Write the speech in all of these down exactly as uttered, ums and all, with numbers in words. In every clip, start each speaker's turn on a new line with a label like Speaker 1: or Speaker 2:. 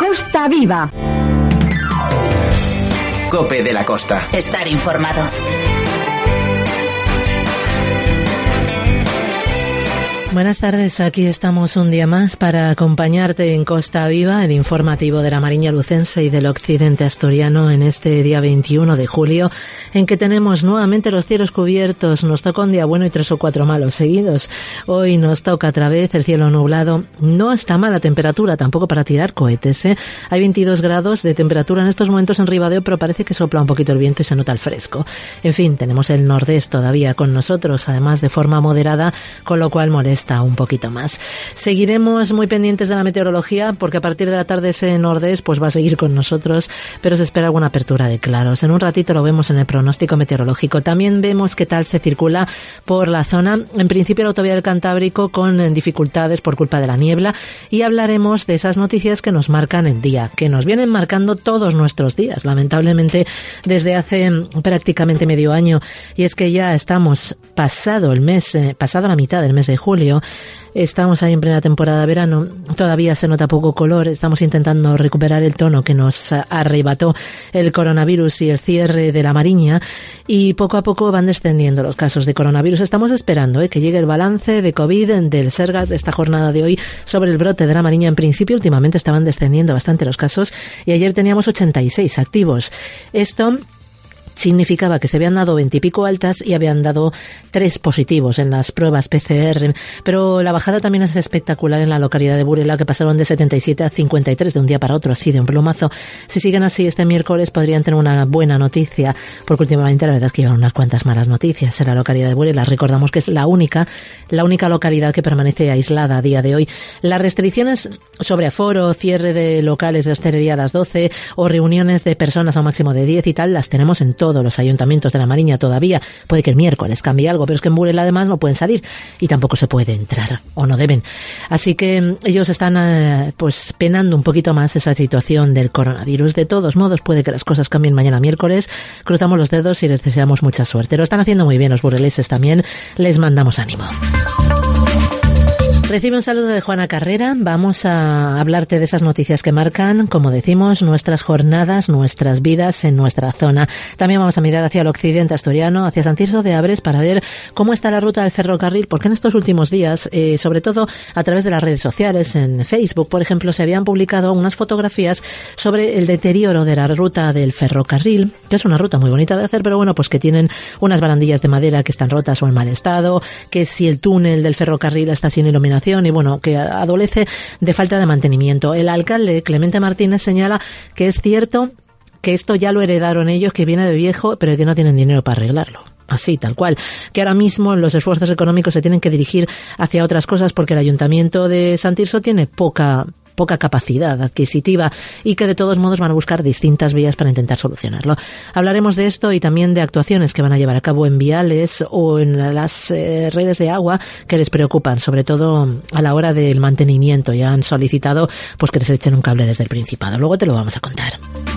Speaker 1: Costa Viva.
Speaker 2: COPE de la Costa.
Speaker 3: Estar informado.
Speaker 4: Buenas tardes, aquí estamos un día más para acompañarte en Costa Viva, el informativo de la Mariña Lucense y del occidente asturiano en este día veintiuno de julio, en que tenemos nuevamente los cielos cubiertos. Nos toca un día bueno y tres o cuatro malos seguidos. Hoy nos toca otra vez el cielo nublado. No está mala temperatura tampoco para tirar cohetes, ¿eh? Hay veintidós grados de temperatura en estos momentos en Ribadeo, pero parece que sopla un poquito el viento y se nota el fresco. En fin, tenemos el nordés todavía con nosotros, además de forma moderada, con lo cual molesta un poquito más. Seguiremos muy pendientes de la meteorología porque a partir de la tarde ese nordés pues va a seguir con nosotros, pero se espera alguna apertura de claros. En un ratito lo vemos en el pronóstico meteorológico. También vemos qué tal se circula por la zona. En principio la autovía del Cantábrico con dificultades por culpa de la niebla, y hablaremos de esas noticias que nos marcan el día, que nos vienen marcando todos nuestros días, lamentablemente desde hace prácticamente medio año, y es que ya estamos pasado el mes, eh, pasado la mitad del mes de julio. Estamos ahí en plena temporada de verano, todavía se nota poco color, estamos intentando recuperar el tono que nos arrebató el coronavirus y el cierre de la Mariña, y poco a poco van descendiendo los casos de coronavirus. Estamos esperando eh, que llegue el balance de COVID del Sergas de esta jornada de hoy sobre el brote de la Mariña. En principio últimamente estaban descendiendo bastante los casos y ayer teníamos ochenta y seis activos. Esto significaba que se habían dado veintipico altas y habían dado tres positivos en las pruebas P C R, pero la bajada también es espectacular en la localidad de Burela, que pasaron de setenta y siete a cincuenta y tres de un día para otro, así de un plumazo. Si siguen así este miércoles podrían tener una buena noticia, porque últimamente la verdad es que llevan unas cuantas malas noticias en la localidad de Burela. Recordamos que es la única, la única localidad que permanece aislada a día de hoy. Las restricciones sobre aforo, cierre de locales de hostelería a las doce o reuniones de personas a un máximo de diez y tal, las tenemos en todos los ayuntamientos de la Mariña todavía. Puede que el miércoles cambie algo, pero es que en Burela además no pueden salir y tampoco se puede entrar, o no deben. Así que ellos están eh, pues penando un poquito más esa situación del coronavirus. De todos modos, puede que las cosas cambien mañana miércoles. Cruzamos los dedos y les deseamos mucha suerte. Lo están haciendo muy bien los bureleses también. Les mandamos ánimo. Recibe un saludo de Juana Carrera. Vamos a hablarte de esas noticias que marcan, como decimos, nuestras jornadas, nuestras vidas en nuestra zona. También vamos a mirar hacia el occidente asturiano, hacia San Tirso de Abres, para ver cómo está la ruta del ferrocarril, porque en estos últimos días, eh, sobre todo a través de las redes sociales, en Facebook, por ejemplo, se habían publicado unas fotografías sobre el deterioro de la ruta del ferrocarril, que es una ruta muy bonita de hacer, pero bueno, pues que tienen unas barandillas de madera que están rotas o en mal estado, que si el túnel del ferrocarril está sin iluminación, y bueno, que adolece de falta de mantenimiento. El alcalde, Clemente Martínez, señala que es cierto que esto ya lo heredaron ellos, que viene de viejo, pero que no tienen dinero para arreglarlo. Así, tal cual. Que ahora mismo los esfuerzos económicos se tienen que dirigir hacia otras cosas porque el Ayuntamiento de San Tirso tiene poca poca capacidad adquisitiva y que de todos modos van a buscar distintas vías para intentar solucionarlo. Hablaremos de esto y también de actuaciones que van a llevar a cabo en viales o en las eh, redes de agua que les preocupan, sobre todo a la hora del mantenimiento. Ya han solicitado pues que les echen un cable desde el Principado. Luego te lo vamos a contar.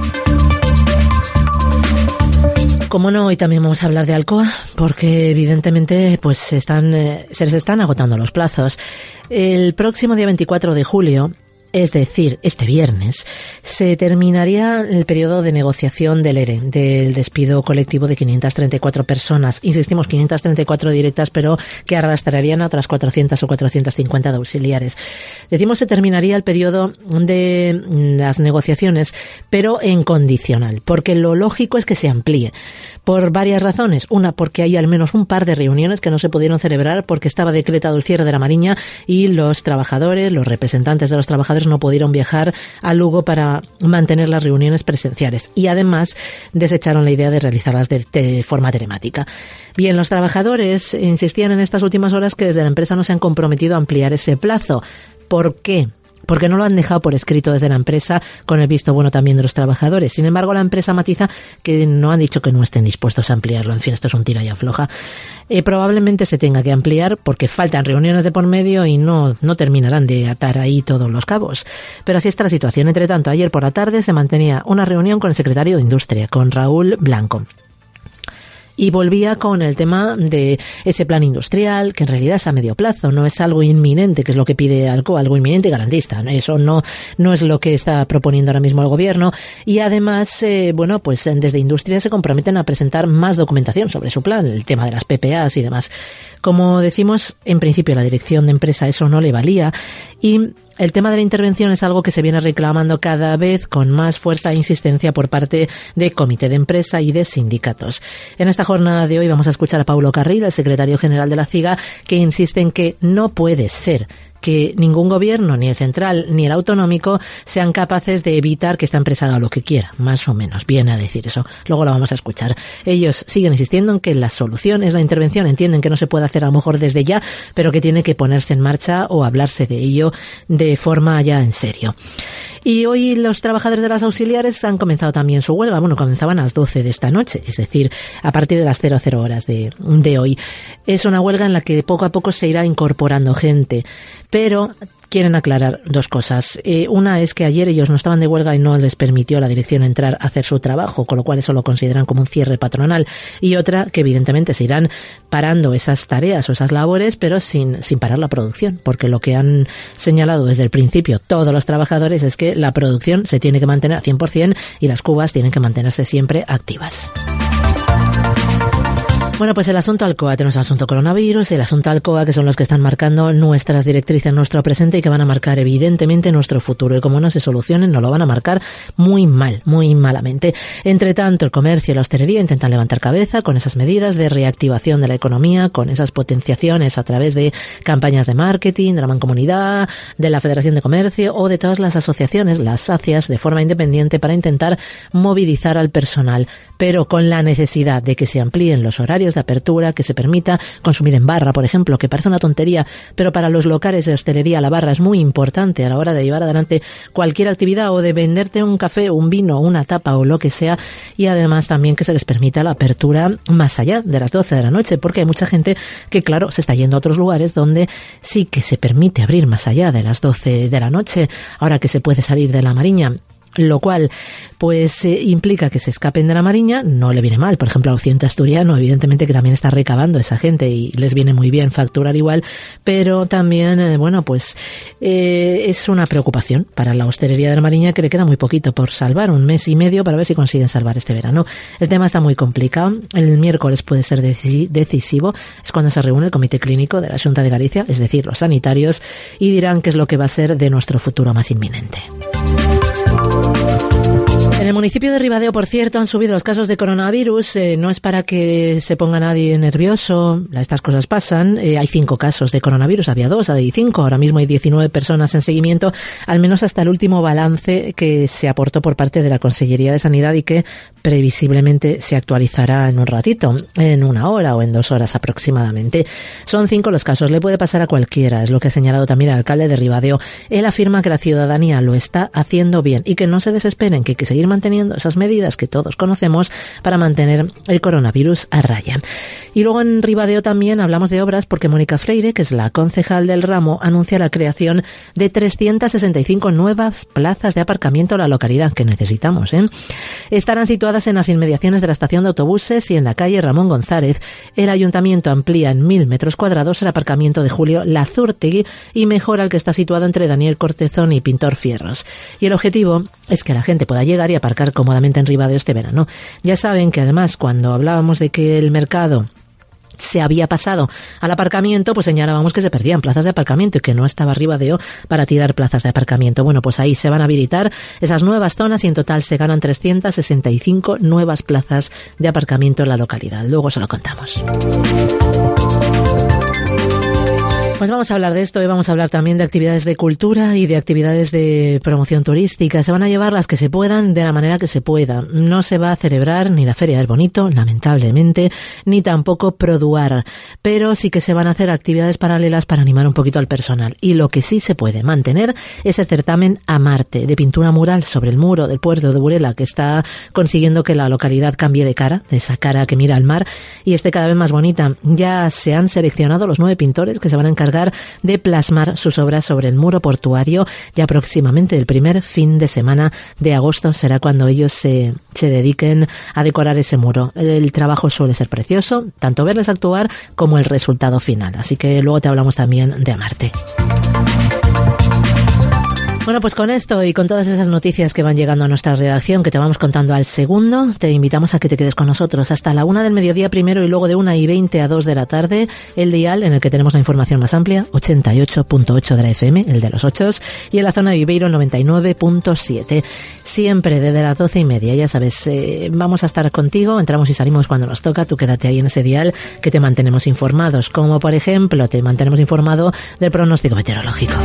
Speaker 4: Como no, hoy también vamos a hablar de Alcoa, porque evidentemente pues están, eh, se les están agotando los plazos. El próximo día veinticuatro de julio, es decir, este viernes, se terminaría el periodo de negociación del E R E, del despido colectivo de quinientas treinta y cuatro personas. Insistimos, quinientas treinta y cuatro directas, pero que arrastrarían a otras cuatrocientas o cuatrocientas cincuenta de auxiliares. Decimos se terminaría el periodo de las negociaciones, pero en condicional, porque lo lógico es que se amplíe. Por varias razones. Una, porque hay al menos un par de reuniones que no se pudieron celebrar porque estaba decretado el cierre de la Mariña y los trabajadores, los representantes de los trabajadores no pudieron viajar a Lugo para mantener las reuniones presenciales. Y además desecharon la idea de realizarlas de, de forma telemática. Bien, los trabajadores insistían en estas últimas horas que desde la empresa no se han comprometido a ampliar ese plazo. ¿Por qué? Porque no lo han dejado por escrito desde la empresa con el visto bueno también de los trabajadores. Sin embargo, la empresa matiza que no han dicho que no estén dispuestos a ampliarlo. En fin, esto es un tira y afloja. Eh, probablemente se tenga que ampliar porque faltan reuniones de por medio y no, no terminarán de atar ahí todos los cabos. Pero así está la situación. Entre tanto, ayer por la tarde se mantenía una reunión con el secretario de Industria, con Raúl Blanco. Y volvía con el tema de ese plan industrial, que en realidad es a medio plazo, no es algo inminente, que es lo que pide Alcoa, algo inminente y garantista. Eso no, no es lo que está proponiendo ahora mismo el gobierno. Y además, eh, bueno, pues desde Industria se comprometen a presentar más documentación sobre su plan, el tema de las P P As y demás. Como decimos, en principio a la dirección de empresa eso no le valía, y el tema de la intervención es algo que se viene reclamando cada vez con más fuerza e insistencia por parte de comité de empresa y de sindicatos. En esta jornada de hoy vamos a escuchar a Paulo Carril, el secretario general de la C I G A, que insiste en que no puede ser que ningún gobierno, ni el central ni el autonómico, sean capaces de evitar que esta empresa haga lo que quiera, más o menos. Viene a decir eso. Luego lo vamos a escuchar. Ellos siguen insistiendo en que la solución es la intervención. Entienden que no se puede hacer a lo mejor desde ya, pero que tiene que ponerse en marcha o hablarse de ello de forma ya en serio. Y hoy los trabajadores de las auxiliares han comenzado también su huelga. Bueno, comenzaban a las doce de esta noche, es decir, a partir de las cero cero horas de, de hoy. Es una huelga en la que poco a poco se irá incorporando gente, pero quieren aclarar dos cosas. Eh, una es que ayer ellos no estaban de huelga y no les permitió la dirección entrar a hacer su trabajo, con lo cual eso lo consideran como un cierre patronal. Y otra, que evidentemente se irán parando esas tareas o esas labores, pero sin, sin parar la producción, porque lo que han señalado desde el principio todos los trabajadores es que la producción se tiene que mantener al cien por ciento y las cubas tienen que mantenerse siempre activas. Bueno, pues el asunto Alcoa, tenemos el asunto coronavirus, el asunto Alcoa, que son los que están marcando nuestras directrices, nuestro presente y que van a marcar evidentemente nuestro futuro. Y como no se solucionen, nos lo van a marcar muy mal, muy malamente. Entre tanto, el comercio y la hostelería intentan levantar cabeza con esas medidas de reactivación de la economía, con esas potenciaciones a través de campañas de marketing, de la Mancomunidad, de la Federación de Comercio o de todas las asociaciones, las SACIAS, de forma independiente para intentar movilizar al personal, pero con la necesidad de que se amplíen los horarios de apertura, que se permita consumir en barra, por ejemplo, que parece una tontería, pero para los locales de hostelería la barra es muy importante a la hora de llevar adelante cualquier actividad o de venderte un café, un vino, una tapa o lo que sea, y además también que se les permita la apertura más allá de las doce de la noche, porque hay mucha gente que, claro, se está yendo a otros lugares donde sí que se permite abrir más allá de las doce de la noche, ahora que se puede salir de la Mariña. Lo cual, pues, eh, implica que se escapen de la Mariña, no le viene mal. Por ejemplo, al occidente asturiano, evidentemente que también está recabando esa gente y les viene muy bien facturar igual, pero también, eh, bueno, pues, eh, es una preocupación para la hostelería de la Mariña, que le queda muy poquito por salvar, un mes y medio para ver si consiguen salvar este verano. El tema está muy complicado. El miércoles puede ser decisivo, es cuando se reúne el Comité Clínico de la Xunta de Galicia, es decir, los sanitarios, y dirán qué es lo que va a ser de nuestro futuro más inminente. En el municipio de Ribadeo, por cierto, han subido los casos de coronavirus. Eh, no es para que se ponga nadie nervioso, estas cosas pasan. Eh, hay cinco casos de coronavirus, había dos, hay cinco. Ahora mismo hay diecinueve personas en seguimiento, al menos hasta el último balance que se aportó por parte de la Consellería de Sanidad y que previsiblemente se actualizará en un ratito, en una hora o en dos horas aproximadamente. Son cinco los casos, le puede pasar a cualquiera, es lo que ha señalado también el alcalde de Ribadeo. Él afirma que la ciudadanía lo está haciendo bien y que no se desesperen, que hay que seguir manteniendo esas medidas que todos conocemos para mantener el coronavirus a raya. Y luego en Ribadeo también hablamos de obras porque Mónica Freire, que es la concejal del ramo, anuncia la creación de trescientas sesenta y cinco nuevas plazas de aparcamiento en la localidad, que necesitamos, ¿eh? Estarán situadas en las inmediaciones de la estación de autobuses y en la calle Ramón González. El ayuntamiento amplía en mil metros cuadrados el aparcamiento de Julio Lazurtegui y mejora el que está situado entre Daniel Cortezón y Pintor Fierros. Y el objetivo es que la gente pueda llegar y aparcar cómodamente en Ribadeo este verano. Ya saben que además cuando hablábamos de que el mercado se había pasado al aparcamiento, pues señalábamos que se perdían plazas de aparcamiento y que no estaba Ribadeo para tirar plazas de aparcamiento. Bueno, pues ahí se van a habilitar esas nuevas zonas y en total se ganan trescientas sesenta y cinco nuevas plazas de aparcamiento en la localidad. Luego se lo contamos. Pues vamos a hablar de esto y vamos a hablar también de actividades de cultura y de actividades de promoción turística. Se van a llevar las que se puedan de la manera que se pueda. No se va a celebrar ni la Feria del Bonito, lamentablemente, ni tampoco Produar, pero sí que se van a hacer actividades paralelas para animar un poquito al personal. Y lo que sí se puede mantener es el certamen Amarte, de pintura mural sobre el muro del puerto de Burela, que está consiguiendo que la localidad cambie de cara, de esa cara que mira al mar, y esté cada vez más bonita. Ya se han seleccionado los nueve pintores que se van a encargar encargar de plasmar sus obras sobre el muro portuario. Ya próximamente, el primer fin de semana de agosto, será cuando ellos se, se dediquen a decorar ese muro. El trabajo suele ser precioso, tanto verles actuar como el resultado final. Así que luego te hablamos también de Amarte. Bueno, pues con esto y con todas esas noticias que van llegando a nuestra redacción, que te vamos contando al segundo, te invitamos a que te quedes con nosotros hasta la una del mediodía primero y luego de una y veinte a dos de la tarde, el dial en el que tenemos la información más amplia, ochenta y ocho punto ocho de la F M, el de los ochos, y en la zona de Viveiro noventa y nueve punto siete. Siempre desde las doce y media, ya sabes, eh, vamos a estar contigo, entramos y salimos cuando nos toca, tú quédate ahí en ese dial que te mantenemos informados, como por ejemplo te mantenemos informado del pronóstico meteorológico.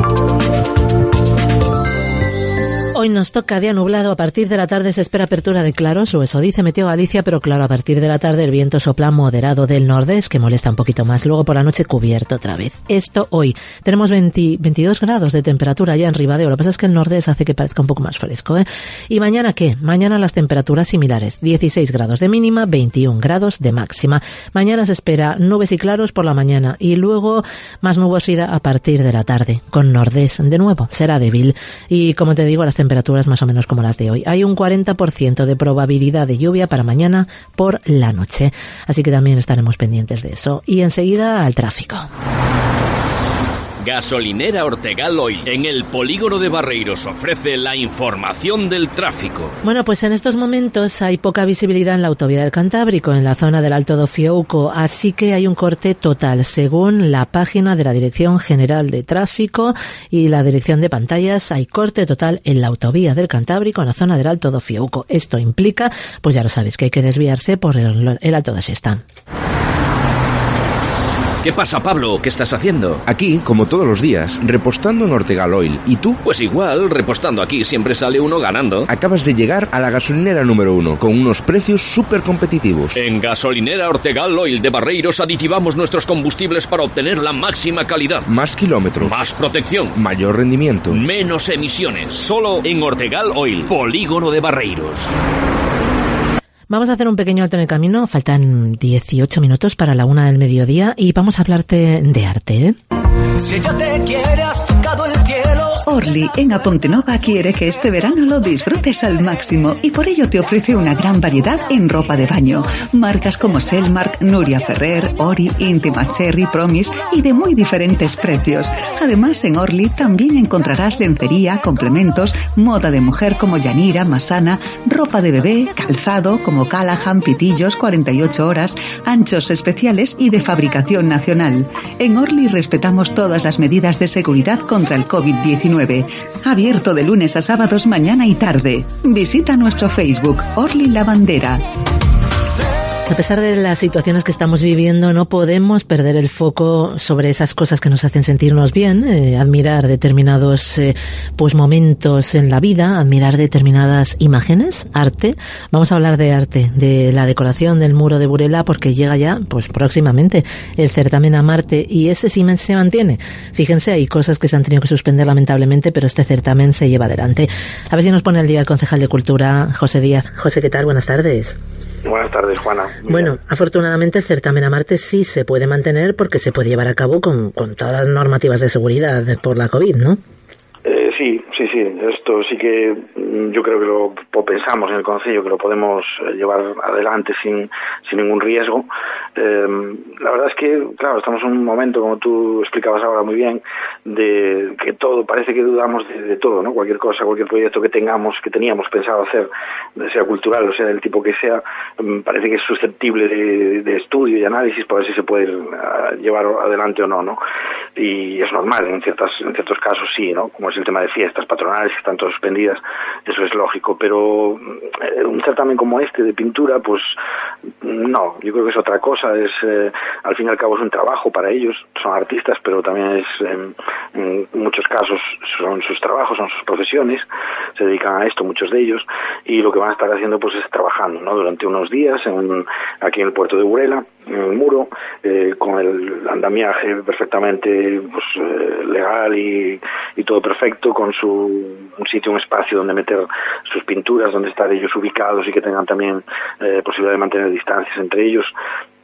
Speaker 4: Hoy nos toca día nublado, a partir de la tarde se espera apertura de claros, o eso dice Meteo Galicia, pero claro, a partir de la tarde el viento sopla moderado del nordés, que molesta un poquito más, luego por la noche cubierto otra vez. Esto hoy. Tenemos veinte, veintidós grados de temperatura ya en Ribadeo, lo que pasa es que el nordés hace que parezca un poco más fresco, ¿eh? ¿Y mañana qué? Mañana las temperaturas similares, dieciséis grados de mínima, veintiún grados de máxima. Mañana se espera nubes y claros por la mañana y luego más nubosidad a partir de la tarde, con nordés de nuevo, será débil. Y como te digo, las temperaturas temperaturas más o menos como las de hoy. Hay un cuarenta por ciento de probabilidad de lluvia para mañana por la noche. Así que también estaremos pendientes de eso. Y enseguida al tráfico.
Speaker 1: Gasolinera Ortegal Oil, en el polígono de Barreiros, ofrece la información del tráfico.
Speaker 4: Bueno, pues en estos momentos hay poca visibilidad en la autovía del Cantábrico, en la zona del Alto do Fiouco, así que hay un corte total, según la página de la Dirección General de Tráfico y la Dirección de Pantallas. Hay corte total en la autovía del Cantábrico, en la zona del Alto do Fiouco. Esto implica, pues ya lo sabes, que hay que desviarse por el, el Alto da Xesta.
Speaker 1: ¿Qué pasa, Pablo? ¿Qué estás haciendo?
Speaker 2: Aquí, como todos los días, repostando en Ortegal Oil. ¿Y tú?
Speaker 1: Pues igual, repostando aquí siempre sale uno ganando.
Speaker 2: Acabas de llegar a la gasolinera número uno, con unos precios súper competitivos.
Speaker 1: En Gasolinera Ortegal Oil de Barreiros aditivamos nuestros combustibles para obtener la máxima calidad.
Speaker 2: Más kilómetros.
Speaker 1: Más protección.
Speaker 2: Mayor rendimiento.
Speaker 1: Menos emisiones. Solo en Ortegal Oil, polígono de Barreiros.
Speaker 4: Vamos a hacer un pequeño alto en el camino, faltan dieciocho minutos para la una del mediodía y vamos a hablarte de arte, ¿eh?
Speaker 3: Si ella te quiere, has tocado el cielo.
Speaker 5: Orly en Apontenova quiere que este verano lo disfrutes al máximo y por ello te ofrece una gran variedad en ropa de baño. Marcas como Selmark, Nuria Ferrer, Ori, Intima Cherry, Promise y de muy diferentes precios. Además, en Orly también encontrarás lencería, complementos, moda de mujer como Yanira, Masana, ropa de bebé, calzado como Callahan, pitillos, cuarenta y ocho horas, anchos especiales y de fabricación nacional. En Orly respetamos todas las medidas de seguridad contra el covid diecinueve. Abierto de lunes a sábados mañana y tarde. Visita nuestro Facebook, Orly La Bandera.
Speaker 4: A pesar de las situaciones que estamos viviendo, no podemos perder el foco sobre esas cosas que nos hacen sentirnos bien, eh, admirar determinados eh, pues momentos en la vida, admirar determinadas imágenes, arte. Vamos a hablar de arte, de la decoración del muro de Burela, porque llega ya, pues próximamente, el certamen Amarte, y ese sí se mantiene. Fíjense, hay cosas que se han tenido que suspender lamentablemente, pero este certamen se lleva adelante. A ver si nos pone al día el concejal de Cultura, José Díaz. José, ¿qué tal? Buenas tardes.
Speaker 6: Buenas tardes, Juana. Muy
Speaker 4: bueno,
Speaker 6: bien.
Speaker 4: Afortunadamente el certamen Amarte sí se puede mantener porque se puede llevar a cabo con, con todas las normativas de seguridad por la COVID, ¿no?
Speaker 6: Eh, sí, sí, sí. Esto sí que yo creo que lo, lo pensamos en el Concello, que lo podemos llevar adelante sin, sin ningún riesgo. Eh, la verdad es que, claro, estamos en un momento, como tú explicabas ahora muy bien, de que todo, parece que dudamos de, de todo, ¿no? Cualquier cosa, cualquier proyecto que tengamos, que teníamos pensado hacer, sea cultural o sea del tipo que sea, parece que es susceptible de, de estudio y análisis para ver si se puede uh, llevar adelante o no, ¿no? Y es normal, en ciertas, en ciertos casos sí, ¿no? Como es el tema de fiestas patronales que están todas suspendidas, eso es lógico, pero eh, un certamen como este de pintura, pues no, yo creo que es otra cosa, es eh, al fin y al cabo es un trabajo para ellos, son artistas, pero también es en, en muchos casos son sus trabajos, son sus profesiones, se dedican a esto muchos de ellos, y lo que van a estar haciendo pues es trabajando, ¿no? Durante unos días en, aquí en el puerto de Burela, en el muro, eh, con el andamiaje perfectamente pues, eh, legal y, y todo perfecto, con su un sitio, un espacio donde meter sus pinturas, donde estar ellos ubicados y que tengan también eh, posibilidad de mantener distancias entre ellos.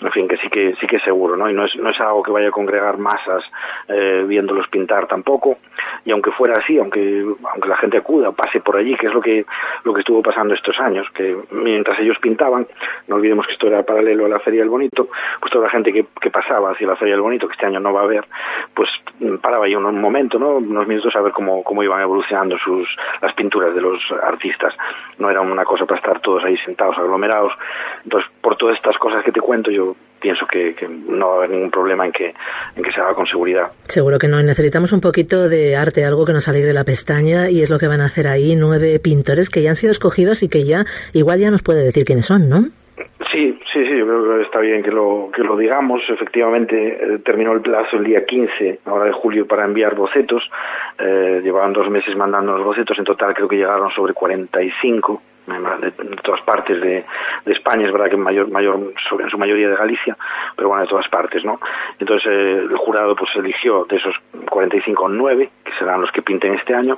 Speaker 6: en fin, que sí que sí que es seguro, ¿no? Y no es no es algo que vaya a congregar masas eh, viéndolos pintar tampoco. Y aunque fuera así, aunque aunque la gente acuda, pase por allí, que es lo que lo que estuvo pasando estos años, que mientras ellos pintaban, no olvidemos que esto era paralelo a la Feria del Bonito, pues toda la gente que, que pasaba hacia la Feria del Bonito, que este año no va a haber, pues paraba ahí un, un momento, ¿no? Unos minutos a ver cómo cómo iban evolucionando sus las pinturas de los artistas. No era una cosa para estar todos ahí sentados, aglomerados. Entonces, por todas estas cosas que te cuento, yo pienso que, que no va a haber ningún problema en que en que se haga con seguridad.
Speaker 4: Seguro que no. Necesitamos un poquito de arte, algo que nos alegre la pestaña, y es lo que van a hacer ahí nueve pintores que ya han sido escogidos y que ya igual ya nos puede decir quiénes son, ¿no?
Speaker 6: Sí, sí, sí, yo creo que está bien que lo que lo digamos. Efectivamente, eh, terminó el plazo el día quince, ahora de julio, para enviar bocetos. Eh, llevaban dos meses mandando los bocetos. En total creo que llegaron sobre cuarenta y cinco de, de todas partes de, de España. Es verdad que en mayor, mayor, en su mayoría de Galicia, pero bueno, de todas partes, ¿no? Entonces eh, el jurado pues eligió de esos cuarenta y cinco nueve, que serán los que pinten este año.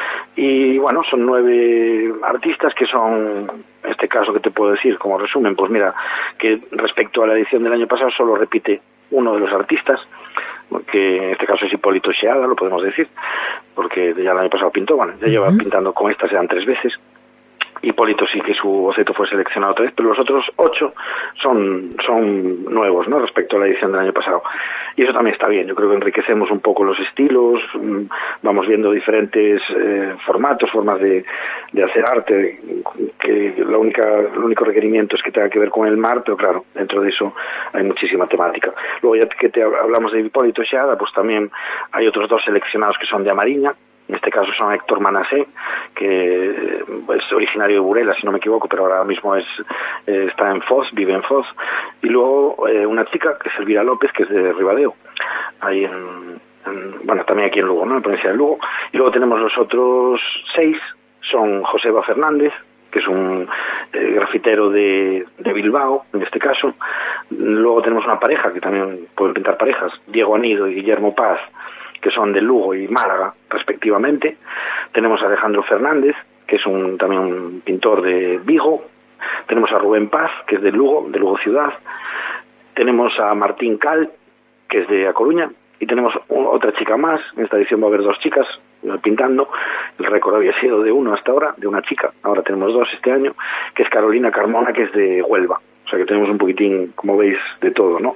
Speaker 6: Y bueno, son nueve artistas que son, en este caso, ¿qué te puedo decir? Como resumen, pues mira, que respecto a la edición del año pasado solo repite uno de los artistas, que en este caso es Hipólito Xeada, lo podemos decir, porque ya el año pasado pintó, bueno, ya lleva uh-huh. pintando con esta, sean tres veces. Hipólito sí que su boceto fue seleccionado otra vez, pero los otros ocho son son nuevos, ¿no? Respecto a la edición del año pasado. Y eso también está bien. Yo creo que enriquecemos un poco los estilos, vamos viendo diferentes eh, formatos, formas de, de hacer arte, que la única, el único requerimiento es que tenga que ver con el mar, pero claro, dentro de eso hay muchísima temática. Luego ya que te hablamos de Hipólito Xeada, pues también hay otros dos seleccionados que son de Amariña. En este caso son Héctor Manasé, que es originario de Burela, si no me equivoco, pero ahora mismo es eh, está en Foz, vive en Foz. Y luego eh, una chica, que es Elvira López, que es de Ribadeo, ahí en, en, bueno, también aquí en Lugo, ¿no? En la provincia de Lugo. Y luego tenemos los otros seis, son Joseba Fernández, que es un eh, grafitero de, de Bilbao, en este caso. Luego tenemos una pareja, que también pueden pintar parejas, Diego Anido y Guillermo Paz, que son de Lugo y Málaga, respectivamente. Tenemos a Alejandro Fernández, que es un también un pintor de Vigo. Tenemos a Rubén Paz, que es de Lugo, de Lugo Ciudad. Tenemos a Martín Cal, que es de A Coruña. Y tenemos otra chica más. En esta edición va a haber dos chicas pintando. El récord había sido de uno hasta ahora, de una chica. Ahora tenemos dos este año, que es Carolina Carmona, que es de Huelva. O sea que tenemos un poquitín, como veis, de todo, ¿no?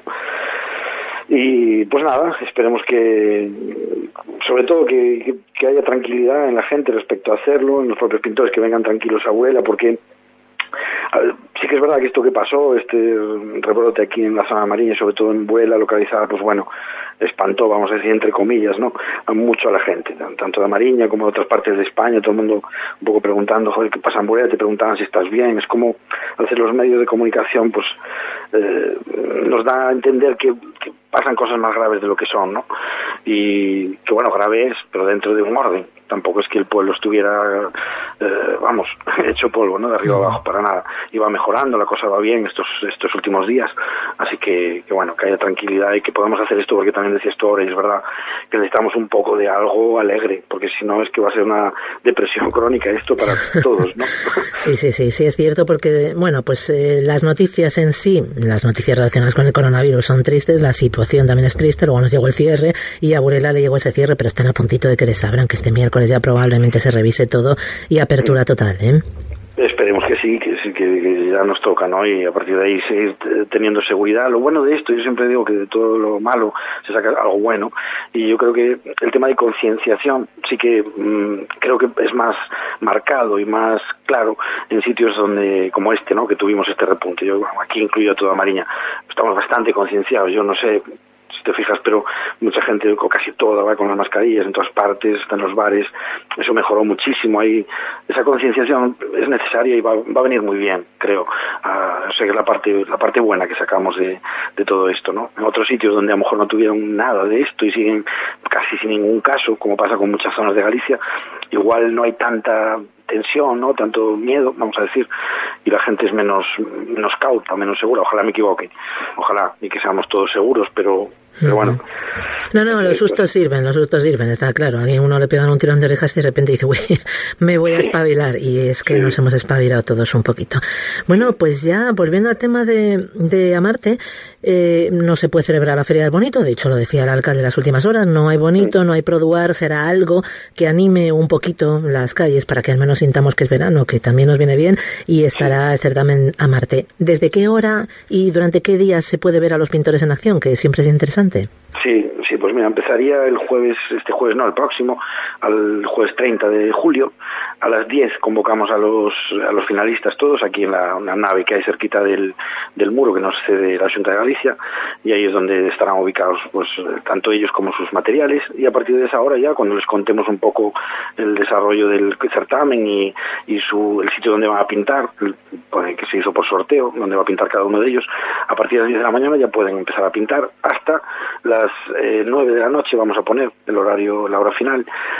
Speaker 6: Y pues nada, esperemos que, sobre todo que, que, que haya tranquilidad en la gente respecto a hacerlo, en los propios pintores, que vengan tranquilos a Burela, porque a ver, sí que es verdad que esto que pasó, este rebrote aquí en la zona marina, sobre todo en Burela localizada, pues bueno, espantó, vamos a decir, entre comillas, ¿no?, a mucho a la gente, tanto de Mariña como de otras partes de España, todo el mundo un poco preguntando, joder, ¿qué pasa en Burela? Te preguntaban si estás bien. Es como, hacer los medios de comunicación, pues eh, nos da a entender que, que pasan cosas más graves de lo que son, ¿no? Y que bueno, grave es, pero dentro de un orden. Tampoco es que el pueblo estuviera, eh, vamos, hecho polvo, ¿no?, de arriba abajo, para nada. Iba mejorando, la cosa va bien estos estos últimos días, así que, que bueno, que haya tranquilidad y que podamos hacer esto, porque también decías tú ahora, y es verdad, que necesitamos un poco de algo alegre, porque si no es que va a ser una depresión crónica esto para todos, ¿no?
Speaker 4: Sí, sí, sí, sí, es cierto, porque, bueno, pues eh, las noticias en sí, las noticias relacionadas con el coronavirus son tristes, la situación también es triste, luego nos llegó el cierre, y a Burela le llegó ese cierre, pero están a puntito de que les abran, que este miércoles ya probablemente se revise todo y apertura total, ¿eh?
Speaker 6: Esperemos que sí, que sí, que, que ya nos toca, ¿no? Y a partir de ahí seguir teniendo seguridad. Lo bueno de esto, yo siempre digo que de todo lo malo se saca algo bueno, y yo creo que el tema de concienciación sí que mmm, creo que es más marcado y más claro en sitios donde, como este, ¿no?, que tuvimos este repunte. Yo aquí incluyo a toda Mariña, estamos bastante concienciados. Yo no sé si te fijas, pero mucha gente, o casi toda, va con las mascarillas en todas partes, está en los bares. Eso mejoró muchísimo. Ahí esa concienciación es necesaria y va, va a venir muy bien, creo. Uh, o sea, que es la parte la parte buena que sacamos de, de todo esto, ¿no? En otros sitios donde a lo mejor no tuvieron nada de esto y siguen casi sin ningún caso, como pasa con muchas zonas de Galicia, igual no hay tanta tensión, ¿no?, tanto miedo, vamos a decir, y la gente es menos menos cauta, menos segura. Ojalá me equivoque, ojalá, y que seamos todos seguros, pero pero bueno.
Speaker 4: No, no, los sustos sirven, los sustos sirven, está claro. A uno le pegan un tirón de orejas y de repente dice, uy, me voy a espabilar, y es que sí, nos hemos espabilado todos un poquito. Bueno, pues ya volviendo al tema de, de Amarte, eh, no se puede celebrar la Feria del Bonito, de hecho lo decía el alcalde en las últimas horas, no hay bonito, no hay Produar, será algo que anime un poquito las calles para que al menos sintamos que es verano, que también nos viene bien, y estará el certamen a Marte. ¿Desde qué hora y durante qué días se puede ver a los pintores en acción, que siempre es interesante?
Speaker 6: Sí, sí, pues mira, empezaría el jueves, este jueves no, el próximo, al jueves treinta de julio, a las diez convocamos a los a los finalistas todos aquí en la una nave que hay cerquita del, del muro que nos cede la Xunta de Galicia, y ahí es donde estarán ubicados pues tanto ellos como sus materiales, y a partir de esa hora ya, cuando les contemos un poco el desarrollo del certamen y, y su el sitio donde van a pintar, el, que se hizo por sorteo, donde va a pintar cada uno de ellos, a partir de las diez de la mañana ya pueden empezar a pintar hasta las eh, nueve de la noche, vamos a poner el horario, la hora final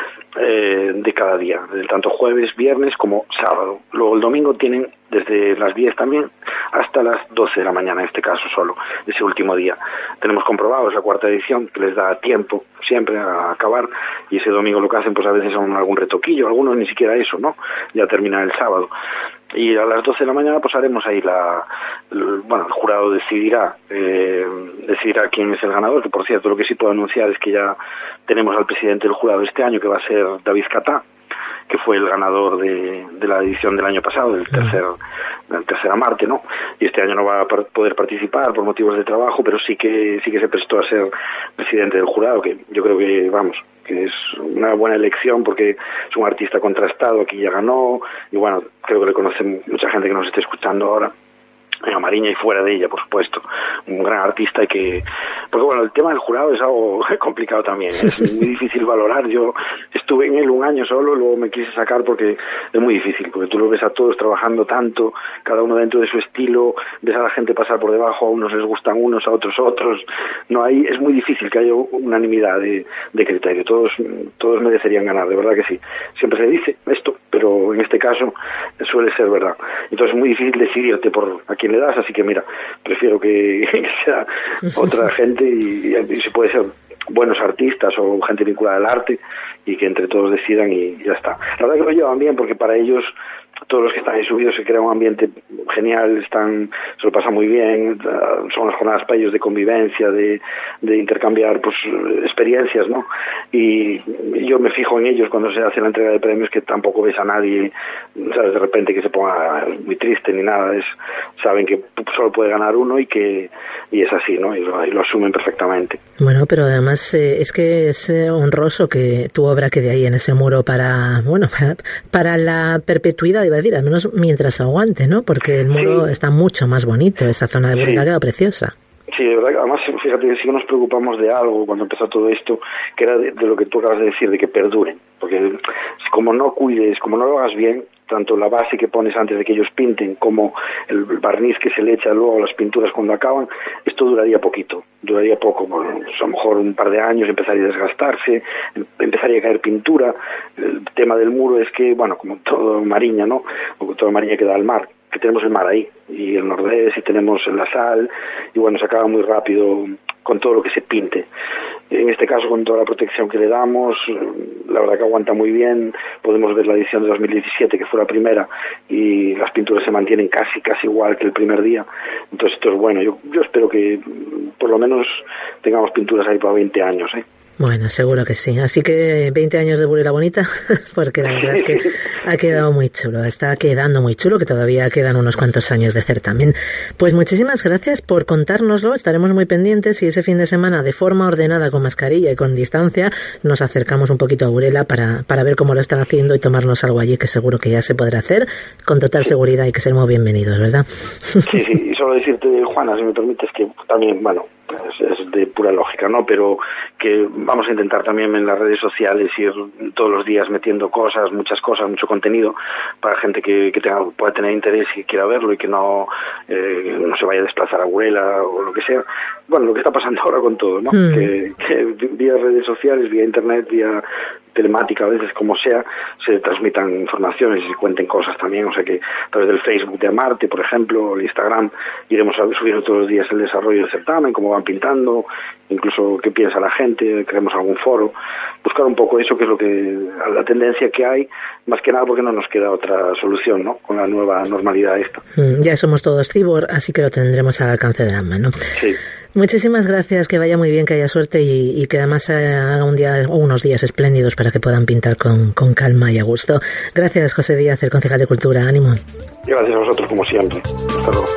Speaker 6: eh, de cada día, tanto jueves, viernes como sábado. Luego el domingo tienen desde las diez también hasta las doce de la mañana, en este caso solo, ese último día. Tenemos comprobado, es la cuarta edición, que les da tiempo siempre a acabar, y ese domingo lo que hacen pues a veces son algún retoquillo, algunos ni siquiera eso, ¿no? Ya terminan el sábado. Y a las doce de la mañana pues haremos ahí la, el, bueno, el jurado decidirá eh, decidirá quién es el ganador, que por cierto lo que sí puedo anunciar es que ya tenemos al presidente del jurado este año, que va a ser David Catá, que fue el ganador de, de la edición del año pasado, del tercer, del tercer a Marte, ¿no? Y este año no va a poder participar por motivos de trabajo, pero sí que sí que se prestó a ser presidente del jurado, que yo creo que, vamos, que es una buena elección porque es un artista contrastado, aquí ya ganó, y bueno, creo que le conoce mucha gente que nos esté escuchando ahora, en Amariña y fuera de ella, por supuesto, un gran artista. Y que, porque bueno, el tema del jurado es algo complicado también, es muy difícil valorar. Yo estuve en él un año solo, luego me quise sacar porque es muy difícil, porque tú lo ves a todos trabajando tanto, cada uno dentro de su estilo, ves a la gente pasar por debajo, a unos les gustan unos, a otros otros, no hay, es muy difícil que haya unanimidad de, de criterio, todos todos merecerían ganar, de verdad que sí. Siempre se dice esto, pero en este caso suele ser verdad. Entonces es muy difícil decidirte por a quién le das, así que mira, prefiero que, que sea otra gente y, y si puede ser buenos artistas o gente vinculada al arte, y que entre todos decidan y ya está. La verdad que lo llevan bien porque para ellos, todos los que están ahí subidos, se crea un ambiente genial, están, se lo pasan muy bien, son las jornadas para ellos de convivencia, de, de intercambiar pues experiencias, ¿no? Y yo me fijo en ellos cuando se hace la entrega de premios, que tampoco ves a nadie, ¿sabes?, de repente que se ponga muy triste ni nada, es, saben que solo puede ganar uno y que y es así, ¿no? Y lo, y lo asumen perfectamente.
Speaker 4: Bueno, pero además eh, es que es eh, honroso que tu obra quede ahí en ese muro para, bueno, para, para la perpetuidad, iba a decir, al menos mientras aguante, ¿no? Porque el muro sí está mucho más bonito, esa zona de Burela sí queda preciosa.
Speaker 6: Sí, de verdad, además, fíjate que sí que nos preocupamos de algo cuando empezó todo esto, que era de, de lo que tú acabas de decir, de que perduren, porque como no cuides, como no lo hagas bien, tanto la base que pones antes de que ellos pinten como el barniz que se le echa luego a las pinturas cuando acaban, esto duraría poquito, duraría poco, bueno, pues a lo mejor un par de años empezaría a desgastarse, empezaría a caer pintura. El tema del muro es que, bueno, como todo Mariña, ¿no?, como toda Mariña queda al mar, que tenemos el mar ahí, y el Nordés, y tenemos la sal, y bueno, se acaba muy rápido con todo lo que se pinte. En este caso, con toda la protección que le damos, la verdad que aguanta muy bien. Podemos ver la edición de dos mil diecisiete, que fue la primera, y las pinturas se mantienen casi casi igual que el primer día. Entonces esto es bueno. Yo, yo espero que por lo menos tengamos pinturas ahí para veinte años, ¿eh?
Speaker 4: Bueno, seguro que sí. Así que veinte años de Burela Bonita, porque la verdad es que ha quedado muy chulo, está quedando muy chulo, que todavía quedan unos cuantos años de certamen. Pues muchísimas gracias por contárnoslo, estaremos muy pendientes y ese fin de semana, de forma ordenada, con mascarilla y con distancia, nos acercamos un poquito a Burela para, para ver cómo lo están haciendo y tomarnos algo allí, que seguro que ya se podrá hacer con total seguridad, y que ser muy bienvenidos, ¿verdad?
Speaker 6: Sí, sí, y solo decirte, Juana, si me permites, que también, bueno, es, es de pura lógica, ¿no?, pero que vamos a intentar también en las redes sociales ir todos los días metiendo cosas, muchas cosas, mucho contenido para gente que, que tenga, pueda tener interés y quiera verlo, y que no eh, no se vaya a desplazar a Burela o lo que sea. Bueno, lo que está pasando ahora con todo, ¿no? Mm. Que, que vía redes sociales, vía internet, vía telemática, a veces como sea, se transmitan informaciones y se cuenten cosas también, o sea que a través del Facebook de Amarte, por ejemplo, el Instagram, iremos subiendo todos los días el desarrollo del certamen, cómo van pintando, incluso qué piensa la gente, creemos algún foro, buscar un poco eso que es lo que, la tendencia que hay, más que nada porque no nos queda otra solución, ¿no?, con la nueva normalidad esta.
Speaker 4: Mm, ya somos todos cibor, así que lo tendremos al alcance de la mano.
Speaker 6: Sí.
Speaker 4: Muchísimas gracias, que vaya muy bien, que haya suerte y, y que además haga un día o unos días espléndidos para que puedan pintar con, con calma y a gusto. Gracias, José Díaz, el concejal de Cultura. Ánimo.
Speaker 6: Y gracias a vosotros, como siempre. Hasta luego.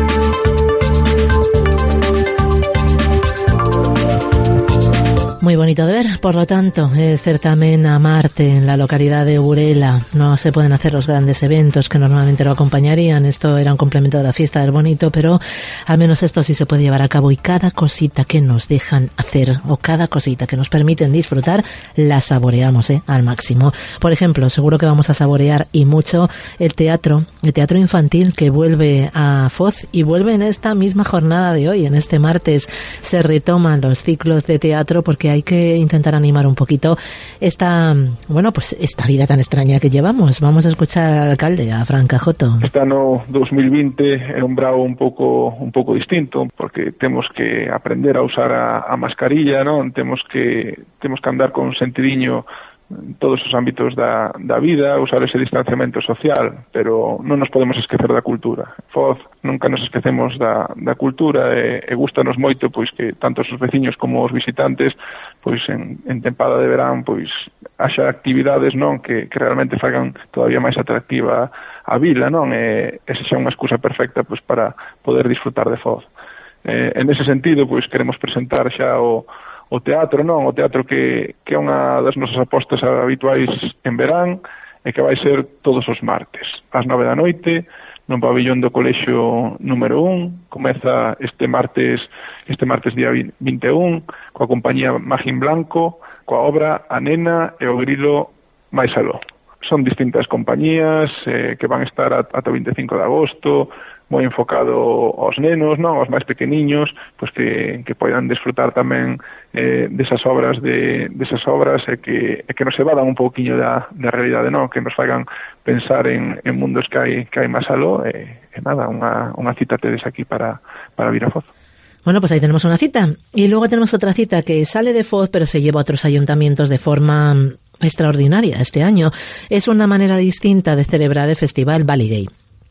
Speaker 4: Muy bonito de ver, por lo tanto, el certamen Amarte en la localidad de Burela. No se pueden hacer los grandes eventos que normalmente lo acompañarían. Esto era un complemento de la fiesta del bonito, pero al menos esto sí se puede llevar a cabo y cada cosita que nos dejan hacer o cada cosita que nos permiten disfrutar, la saboreamos, ¿eh?, al máximo. Por ejemplo, seguro que vamos a saborear y mucho el teatro, el teatro infantil que vuelve a Foz y vuelve en esta misma jornada de hoy, en este martes. Se retoman los ciclos de teatro porque hay que intentar animar un poquito esta, bueno, pues esta vida tan extraña que llevamos. Vamos a escuchar al alcalde, a Fran Cajoto.
Speaker 7: Este ano dos mil veinte é un brao un pouco un pouco distinto, porque temos que aprender a usar a, a mascarilla, non? Temos que temos que andar con sentidiño en todos os ámbitos da, da vida, usar ese distanciamento social, pero non nos podemos esquecer da cultura. Foz, nunca nos esquecemos da, da cultura e, e gustanos moito pois que tanto os veciños como os visitantes pois en, en tempada de verán pois haxa actividades, non, que, que realmente fagan todavía máis atractiva a vila, non, e esa xa unha excusa perfecta pois para poder disfrutar de Foz. Eh, en ese sentido, pois queremos presentar xa o o teatro, non, o teatro que, que é unha das nosas apostas habituais en verán e que vai ser todos os martes, ás nove da noite, no pabillón do colexio número un. Comeza este martes, este martes día vinte e un, coa compañía Magín Blanco, coa obra A Nena e o Grilo máis aló. Son distintas compañías eh, que van estar ata o vinte e cinco de agosto, moi enfocado aos nenos, non, aos máis pequeniños, pois que, que poidan disfrutar tamén eh, desas obras de desas obras e que e que nos evadan un pouquiño da, da realidade, non, que nos fagan pensar en, en mundos que hai que hai máis aló e, e nada, unha, unha cita tedes aquí para, para vir a Foz.
Speaker 4: Bueno, pues ahí tenemos una cita. Y luego tenemos otra cita que sale de Foz, pero se lleva a otros ayuntamientos de forma extraordinaria este año. Es una manera distinta de celebrar el Festival Baligay.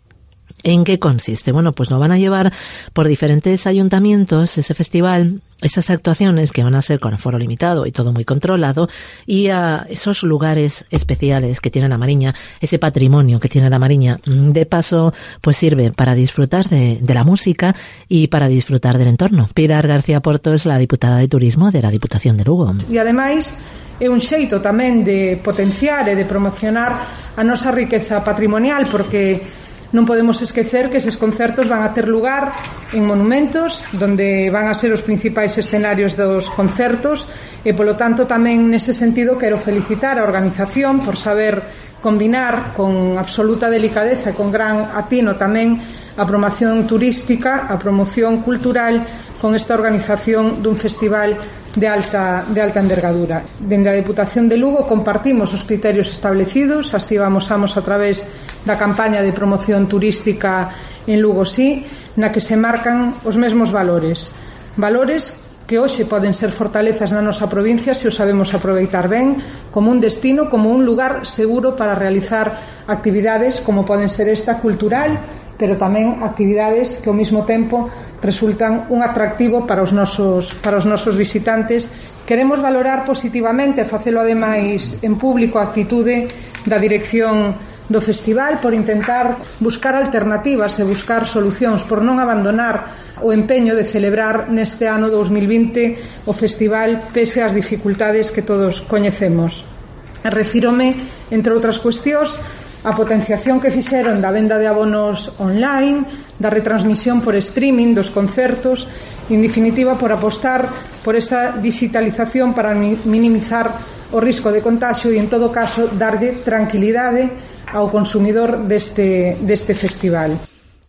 Speaker 4: ¿En qué consiste? Bueno, pues lo van a llevar por diferentes ayuntamientos, ese festival, esas actuaciones que van a ser con aforo limitado y todo muy controlado, y a esos lugares especiales que tiene la Mariña, ese patrimonio que tiene la Mariña. De paso, pues sirve para disfrutar de, de la música y para disfrutar del entorno. Pilar García Porto es la diputada de Turismo de la Diputación de Lugo.
Speaker 8: E ademais é un xeito tamén de potenciar e de promocionar a nosa riqueza patrimonial, porque non podemos esquecer que eses concertos van a ter lugar en monumentos donde van a ser os principais escenarios dos concertos e, polo tanto, tamén nese sentido quero felicitar a organización por saber combinar con absoluta delicadeza e con gran atino tamén a promoción turística, a promoción cultural con esta organización dun festival de alta, de alta envergadura. Dende a Deputación de Lugo compartimos os criterios establecidos, así avanzamos a través da campaña de promoción turística en Lugo Sí, na que se marcan os mesmos valores. Valores que hoxe poden ser fortalezas na nosa provincia se os sabemos aproveitar ben, como un destino, como un lugar seguro para realizar actividades como poden ser esta cultural, pero tamén actividades que ao mesmo tempo resultan un atractivo para os nosos, para os nosos visitantes. Queremos valorar positivamente, facelo ademais en público, a actitude da dirección do festival por intentar buscar alternativas e buscar solucións, por non abandonar o empeño de celebrar neste ano dos mil vinte o festival pese ás dificultades que todos coñecemos. Refírome, entre outras cuestións, a potenciación que fixeron da venda de abonos online, da retransmisión por streaming dos concertos, en definitiva por apostar por esa digitalización para minimizar o risco de contagio e, en todo caso, darlle tranquilidade ao consumidor deste, deste festival.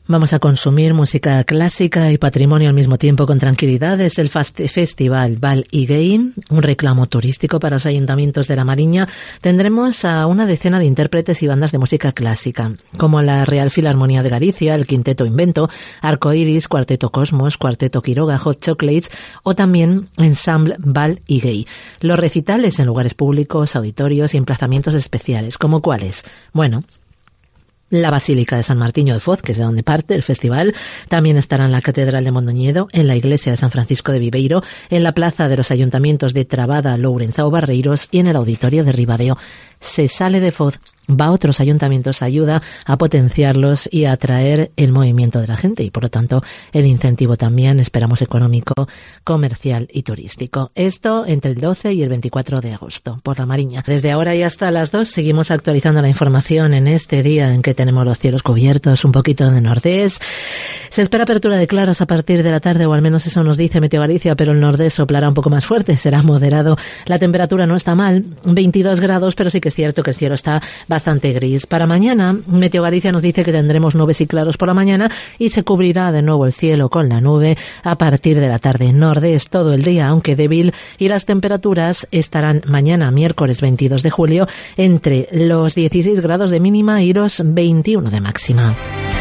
Speaker 4: Vamos a consumir música clásica y patrimonio al mismo tiempo con tranquilidad. Es el Festival Val Higuey, un reclamo turístico para los ayuntamientos de La Mariña. Tendremos a una decena de intérpretes y bandas de música clásica, como la Real Filarmonía de Galicia, el Quinteto Invento, Arcoiris, Cuarteto Cosmos, Cuarteto Quiroga, Hot Chocolates o también Ensemble Val Higuey. Los recitales en lugares públicos, auditorios y emplazamientos especiales. ¿Como cuáles? Bueno, la Basílica de San Martiño de Foz, que es de donde parte el festival. También estará en la Catedral de Mondoñedo, en la Iglesia de San Francisco de Viveiro, en la Plaza de los Ayuntamientos de Trabada, Lourenzao, Barreiros y en el Auditorio de Ribadeo. Se sale de Foz, va a otros ayuntamientos, ayuda a potenciarlos y a atraer el movimiento de la gente y, por lo tanto, el incentivo también, esperamos, económico, comercial y turístico. Esto entre el doce y el veinticuatro de agosto, por La Mariña. Desde ahora y hasta las dos seguimos actualizando la información en este día en que tenemos los cielos cubiertos, un poquito de nordés. Se espera apertura de claros a partir de la tarde, o al menos eso nos dice Meteo Galicia, pero el nordés soplará un poco más fuerte, será moderado. La temperatura no está mal, veintidós grados, pero sí que es cierto que el cielo está bastante gris. Para mañana, Meteo Galicia nos dice que tendremos nubes y claros por la mañana y se cubrirá de nuevo el cielo con la nube a partir de la tarde. Nordés todo el día, aunque débil, y las temperaturas estarán mañana, miércoles veintidós de julio, entre los dieciséis grados de mínima y los veintiuno de máxima.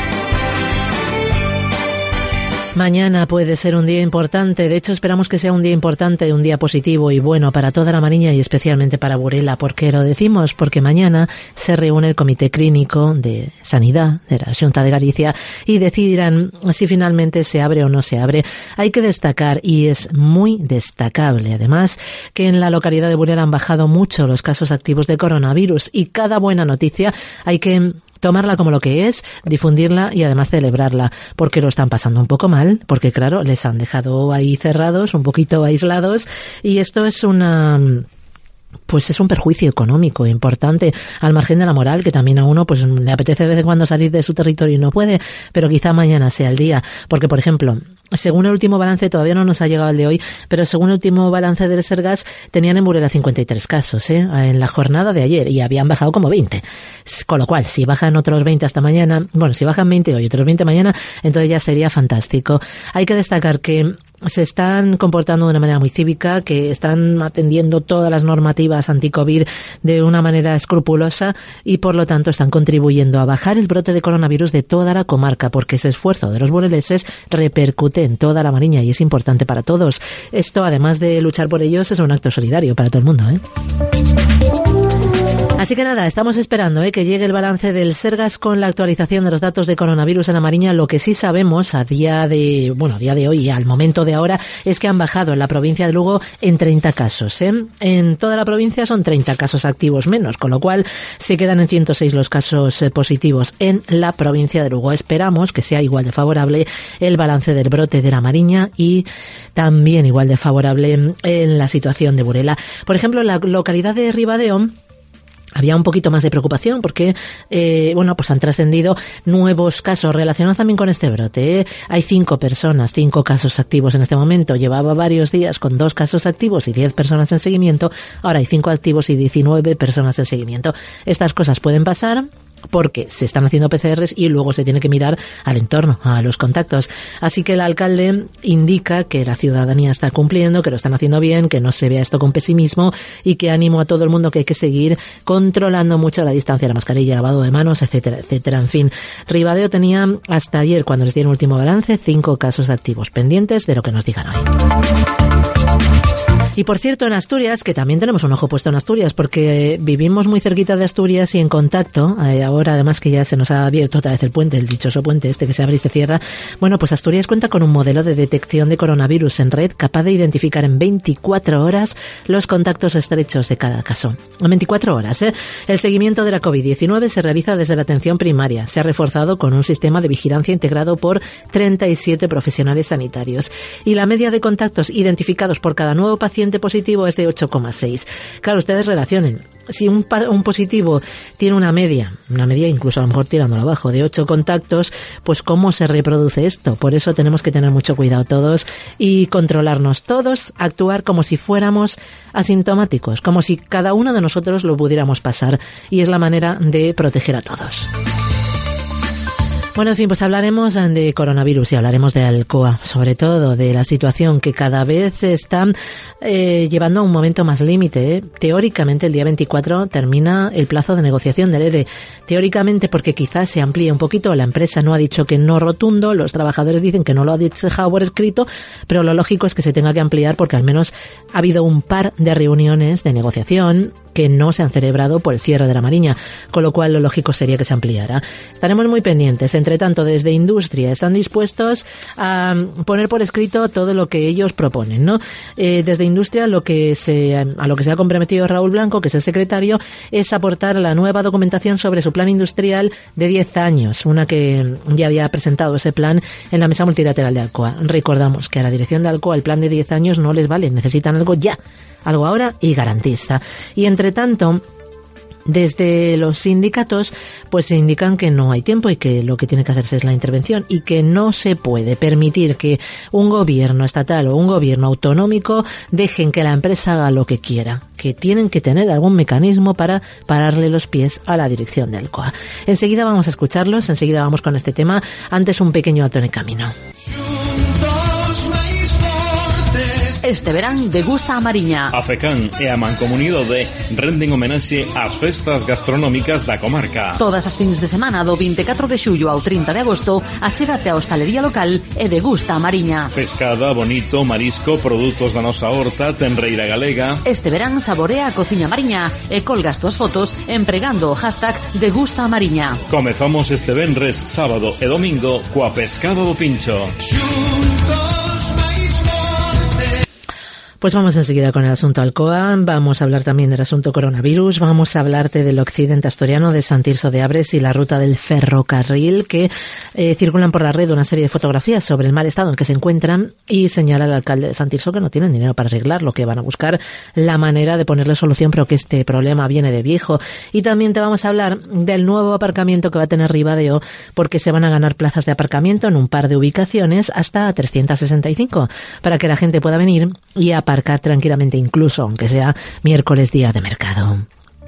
Speaker 4: Mañana puede ser un día importante, de hecho esperamos que sea un día importante, un día positivo y bueno para toda La Mariña y especialmente para Burela. ¿Por qué lo decimos? Porque mañana se reúne el Comité Clínico de Sanidad de la Xunta de Galicia y decidirán si finalmente se abre o no se abre. Hay que destacar, y es muy destacable además, que en la localidad de Burela han bajado mucho los casos activos de coronavirus y cada buena noticia hay que tomarla como lo que es, difundirla y además celebrarla, porque lo están pasando un poco mal, porque claro, les han dejado ahí cerrados, un poquito aislados, y esto es una... pues es un perjuicio económico importante, al margen de la moral, que también a uno pues le apetece de vez en cuando salir de su territorio y no puede, pero quizá mañana sea el día, porque por ejemplo, según el último balance, todavía no nos ha llegado el de hoy, pero según el último balance del Sergas, tenían en Burela cincuenta y tres casos ¿eh? en la jornada de ayer y habían bajado como veinte. Con lo cual, si bajan otros veinte hasta mañana, bueno, si bajan veinte hoy y otros veinte mañana, entonces ya sería fantástico. Hay que destacar que se están comportando de una manera muy cívica, que están atendiendo todas las normativas anti-COVID de una manera escrupulosa y por lo tanto están contribuyendo a bajar el brote de coronavirus de toda la comarca, porque ese esfuerzo de los bureleses repercute en toda La Mariña y es importante para todos. Esto, además de luchar por ellos, es un acto solidario para todo el mundo, ¿eh? Así que nada, estamos esperando ¿eh? que llegue el balance del Sergas con la actualización de los datos de coronavirus en La Mariña. Lo que sí sabemos a día de, bueno, a día de hoy y al momento de ahora es que han bajado en la provincia de Lugo en treinta casos. ¿eh? En toda la provincia son treinta casos activos menos, con lo cual se quedan en ciento seis los casos eh, positivos en la provincia de Lugo. Esperamos que sea igual de favorable el balance del brote de La Mariña y también igual de favorable en la situación de Burela. Por ejemplo, en la localidad de Ribadeo había un poquito más de preocupación porque, eh, bueno, pues han trascendido nuevos casos relacionados también con este brote. ¿eh? Hay cinco personas, cinco casos activos en este momento. Llevaba varios días con dos casos activos y diez personas en seguimiento. Ahora hay cinco activos y diecinueve personas en seguimiento. Estas cosas pueden pasar porque se están haciendo P C Rs y luego se tiene que mirar al entorno, a los contactos. Así que el alcalde indica que la ciudadanía está cumpliendo, que lo están haciendo bien, que no se vea esto con pesimismo y que animo a todo el mundo que hay que seguir controlando mucho la distancia, la mascarilla, lavado de manos, etcétera, etcétera. En fin, Ribadeo tenía hasta ayer, cuando les dieron el último balance, cinco casos activos pendientes de lo que nos digan hoy. Y por cierto, en Asturias, que también tenemos un ojo puesto en Asturias, porque vivimos muy cerquita de Asturias y en contacto, eh, ahora además que ya se nos ha abierto otra vez el puente, el dichoso puente este que se abre y se cierra, bueno, pues Asturias cuenta con un modelo de detección de coronavirus en red capaz de identificar en veinticuatro horas los contactos estrechos de cada caso. En veinticuatro horas, ¿eh? El seguimiento de la COVID diecinueve se realiza desde la atención primaria. Se ha reforzado con un sistema de vigilancia integrado por treinta y siete profesionales sanitarios. Y la media de contactos identificados por cada nuevo paciente positivo es de ocho coma seis. Claro, ustedes relacionen. Si un, un positivo tiene una media, una media incluso a lo mejor tirándolo abajo, de ocho contactos, pues ¿cómo se reproduce esto? Por eso tenemos que tener mucho cuidado todos y controlarnos todos, actuar como si fuéramos asintomáticos, como si cada uno de nosotros lo pudiéramos pasar, y es la manera de proteger a todos. Bueno, en fin, pues hablaremos de coronavirus y hablaremos de Alcoa, sobre todo de la situación que cada vez se está eh, llevando a un momento más límite. ¿eh? Teóricamente, el día veinticuatro termina el plazo de negociación del ERE. Teóricamente, porque quizás se amplíe un poquito, la empresa no ha dicho que no rotundo, los trabajadores dicen que no lo ha dejado por escrito, pero lo lógico es que se tenga que ampliar porque al menos ha habido un par de reuniones de negociación que no se han celebrado por el cierre de la Mariña, con lo cual lo lógico sería que se ampliara. Estaremos muy pendientes. Entre tanto, desde Industria están dispuestos a poner por escrito todo lo que ellos proponen, ¿no? Eh, desde Industria lo que se, a lo que se ha comprometido Raúl Blanco, que es el secretario, es aportar la nueva documentación sobre su plan industrial de diez años, una que ya había presentado ese plan en la mesa multilateral de Alcoa. Recordamos que a la dirección de Alcoa el plan de diez años no les vale, necesitan algo ya, algo ahora y garantista. Y entre tanto, desde los sindicatos pues se indican que no hay tiempo y que lo que tiene que hacerse es la intervención y que no se puede permitir que un gobierno estatal o un gobierno autonómico dejen que la empresa haga lo que quiera, que tienen que tener algún mecanismo para pararle los pies a la dirección de Alcoa. Enseguida vamos a escucharlos, enseguida vamos con este tema, antes un pequeño alto en el camino.
Speaker 9: Este verán degusta a Mariña.
Speaker 10: A FECAN e a Mancomunidade renden homenaxe ás festas gastronómicas da comarca.
Speaker 9: Todas as fins de semana do vinte e catro de xullo ao trinta de agosto achégate á hostalería local e degusta a Mariña.
Speaker 10: Pescada, bonito, marisco, produtos da nosa horta, tenreira galega.
Speaker 9: Este verán saborea a cociña mariña e colgas túas fotos empregando o hashtag degusta a Mariña.
Speaker 10: Comezamos este venres, sábado e domingo coa pescada do Pincho.
Speaker 4: Pues vamos enseguida con el asunto Alcoa, vamos a hablar también del asunto coronavirus, vamos a hablarte del occidente asturiano, de San Tirso de Abres y la ruta del ferrocarril, que eh, circulan por la red una serie de fotografías sobre el mal estado en que se encuentran y señala el alcalde de San Tirso que no tienen dinero para arreglarlo, que van a buscar la manera de ponerle solución, pero que este problema viene de viejo. Y también te vamos a hablar del nuevo aparcamiento que va a tener Ribadeo, porque se van a ganar plazas de aparcamiento en un par de ubicaciones hasta trescientos sesenta y cinco, para que la gente pueda venir y a aparcar tranquilamente, incluso aunque sea miércoles día de mercado.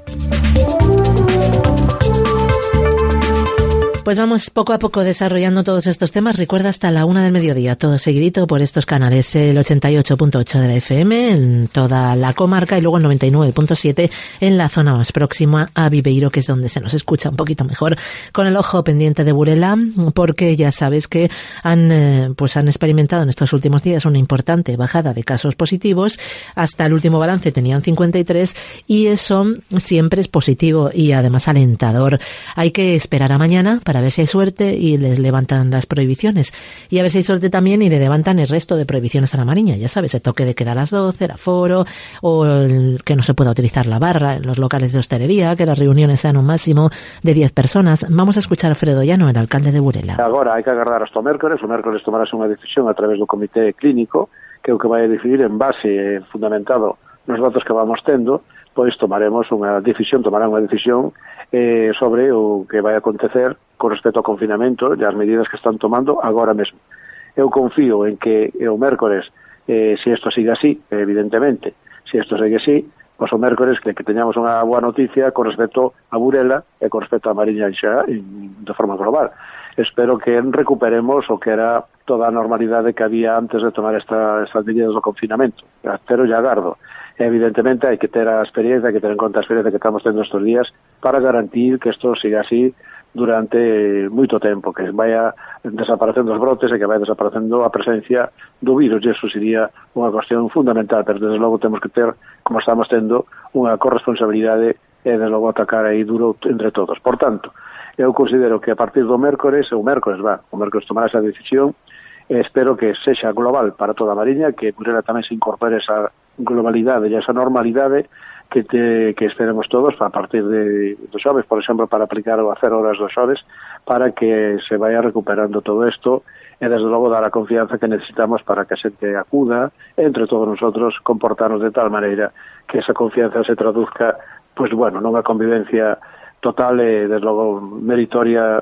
Speaker 4: Pues vamos poco a poco desarrollando todos estos temas. Recuerda, hasta la una del mediodía, todo seguidito por estos canales, el ochenta y ocho punto ocho de la F M en toda la comarca y luego el noventa y nueve punto siete en la zona más próxima a Viveiro, que es donde se nos escucha un poquito mejor, con el ojo pendiente de Burela, porque ya sabes que han eh, pues han experimentado en estos últimos días una importante bajada de casos positivos. Hasta el último balance tenían cincuenta y tres y eso siempre es positivo y además alentador. Hay que esperar a mañana para ver si hay suerte y les levantan las prohibiciones. Y a ver si hay suerte también y le levantan el resto de prohibiciones a la Mariña. Ya sabes, el toque de queda a las doce, el aforo, o el que no se pueda utilizar la barra en los locales de hostelería, que las reuniones sean un máximo de diez personas. Vamos a escuchar a Alfredo Llano, el alcalde de Burela.
Speaker 11: Agora hai que agardar hasta o mércores. O mércores tomarase unha decisión a través do comité clínico, que é o que vai a decidir en base fundamentado nos datos que vamos tendo, pois tomaremos unha decisión, tomará unha decisión eh, sobre o que vai acontecer con respecto ao confinamento e as medidas que están tomando agora mesmo. Eu confío en que o mércores, eh, se isto siga así, evidentemente, se isto sigue así, pois o mércores que, que teñamos unha boa noticia con respecto a Burela e con respecto a Mariña xa de forma global. Espero que recuperemos o que era toda a normalidade que había antes de tomar esta, estas medidas do confinamento. Espero e agardo. Evidentemente hai que ter a experiencia, hai que ter en conta a experiencia que estamos tendo estes días para garantir que isto siga así durante moito tempo, que vaya desaparecendo os brotes e que vaya desaparecendo a presencia do virus, e iso sería unha cuestión fundamental, pero desde logo temos que ter, como estamos tendo, unha corresponsabilidade e desde logo atacar aí duro entre todos. Por tanto, eu considero que a partir do mércores, o mércores va, o mércores tomará esa decisión, e espero que sexa global para toda a Mariña, que Burela tamén se incorpore esa globalidade e esa normalidade que, te, que esperemos todos a partir de, dos xoves, por exemplo, para aplicar o hacer horas dos xoves, para que se vaya recuperando todo isto e desde logo dar a confianza que necesitamos para que a xente acuda, entre todos nosotros comportarnos de tal maneira que esa confianza se traduzca, pois bueno, nunha convivencia total e desde logo meritoria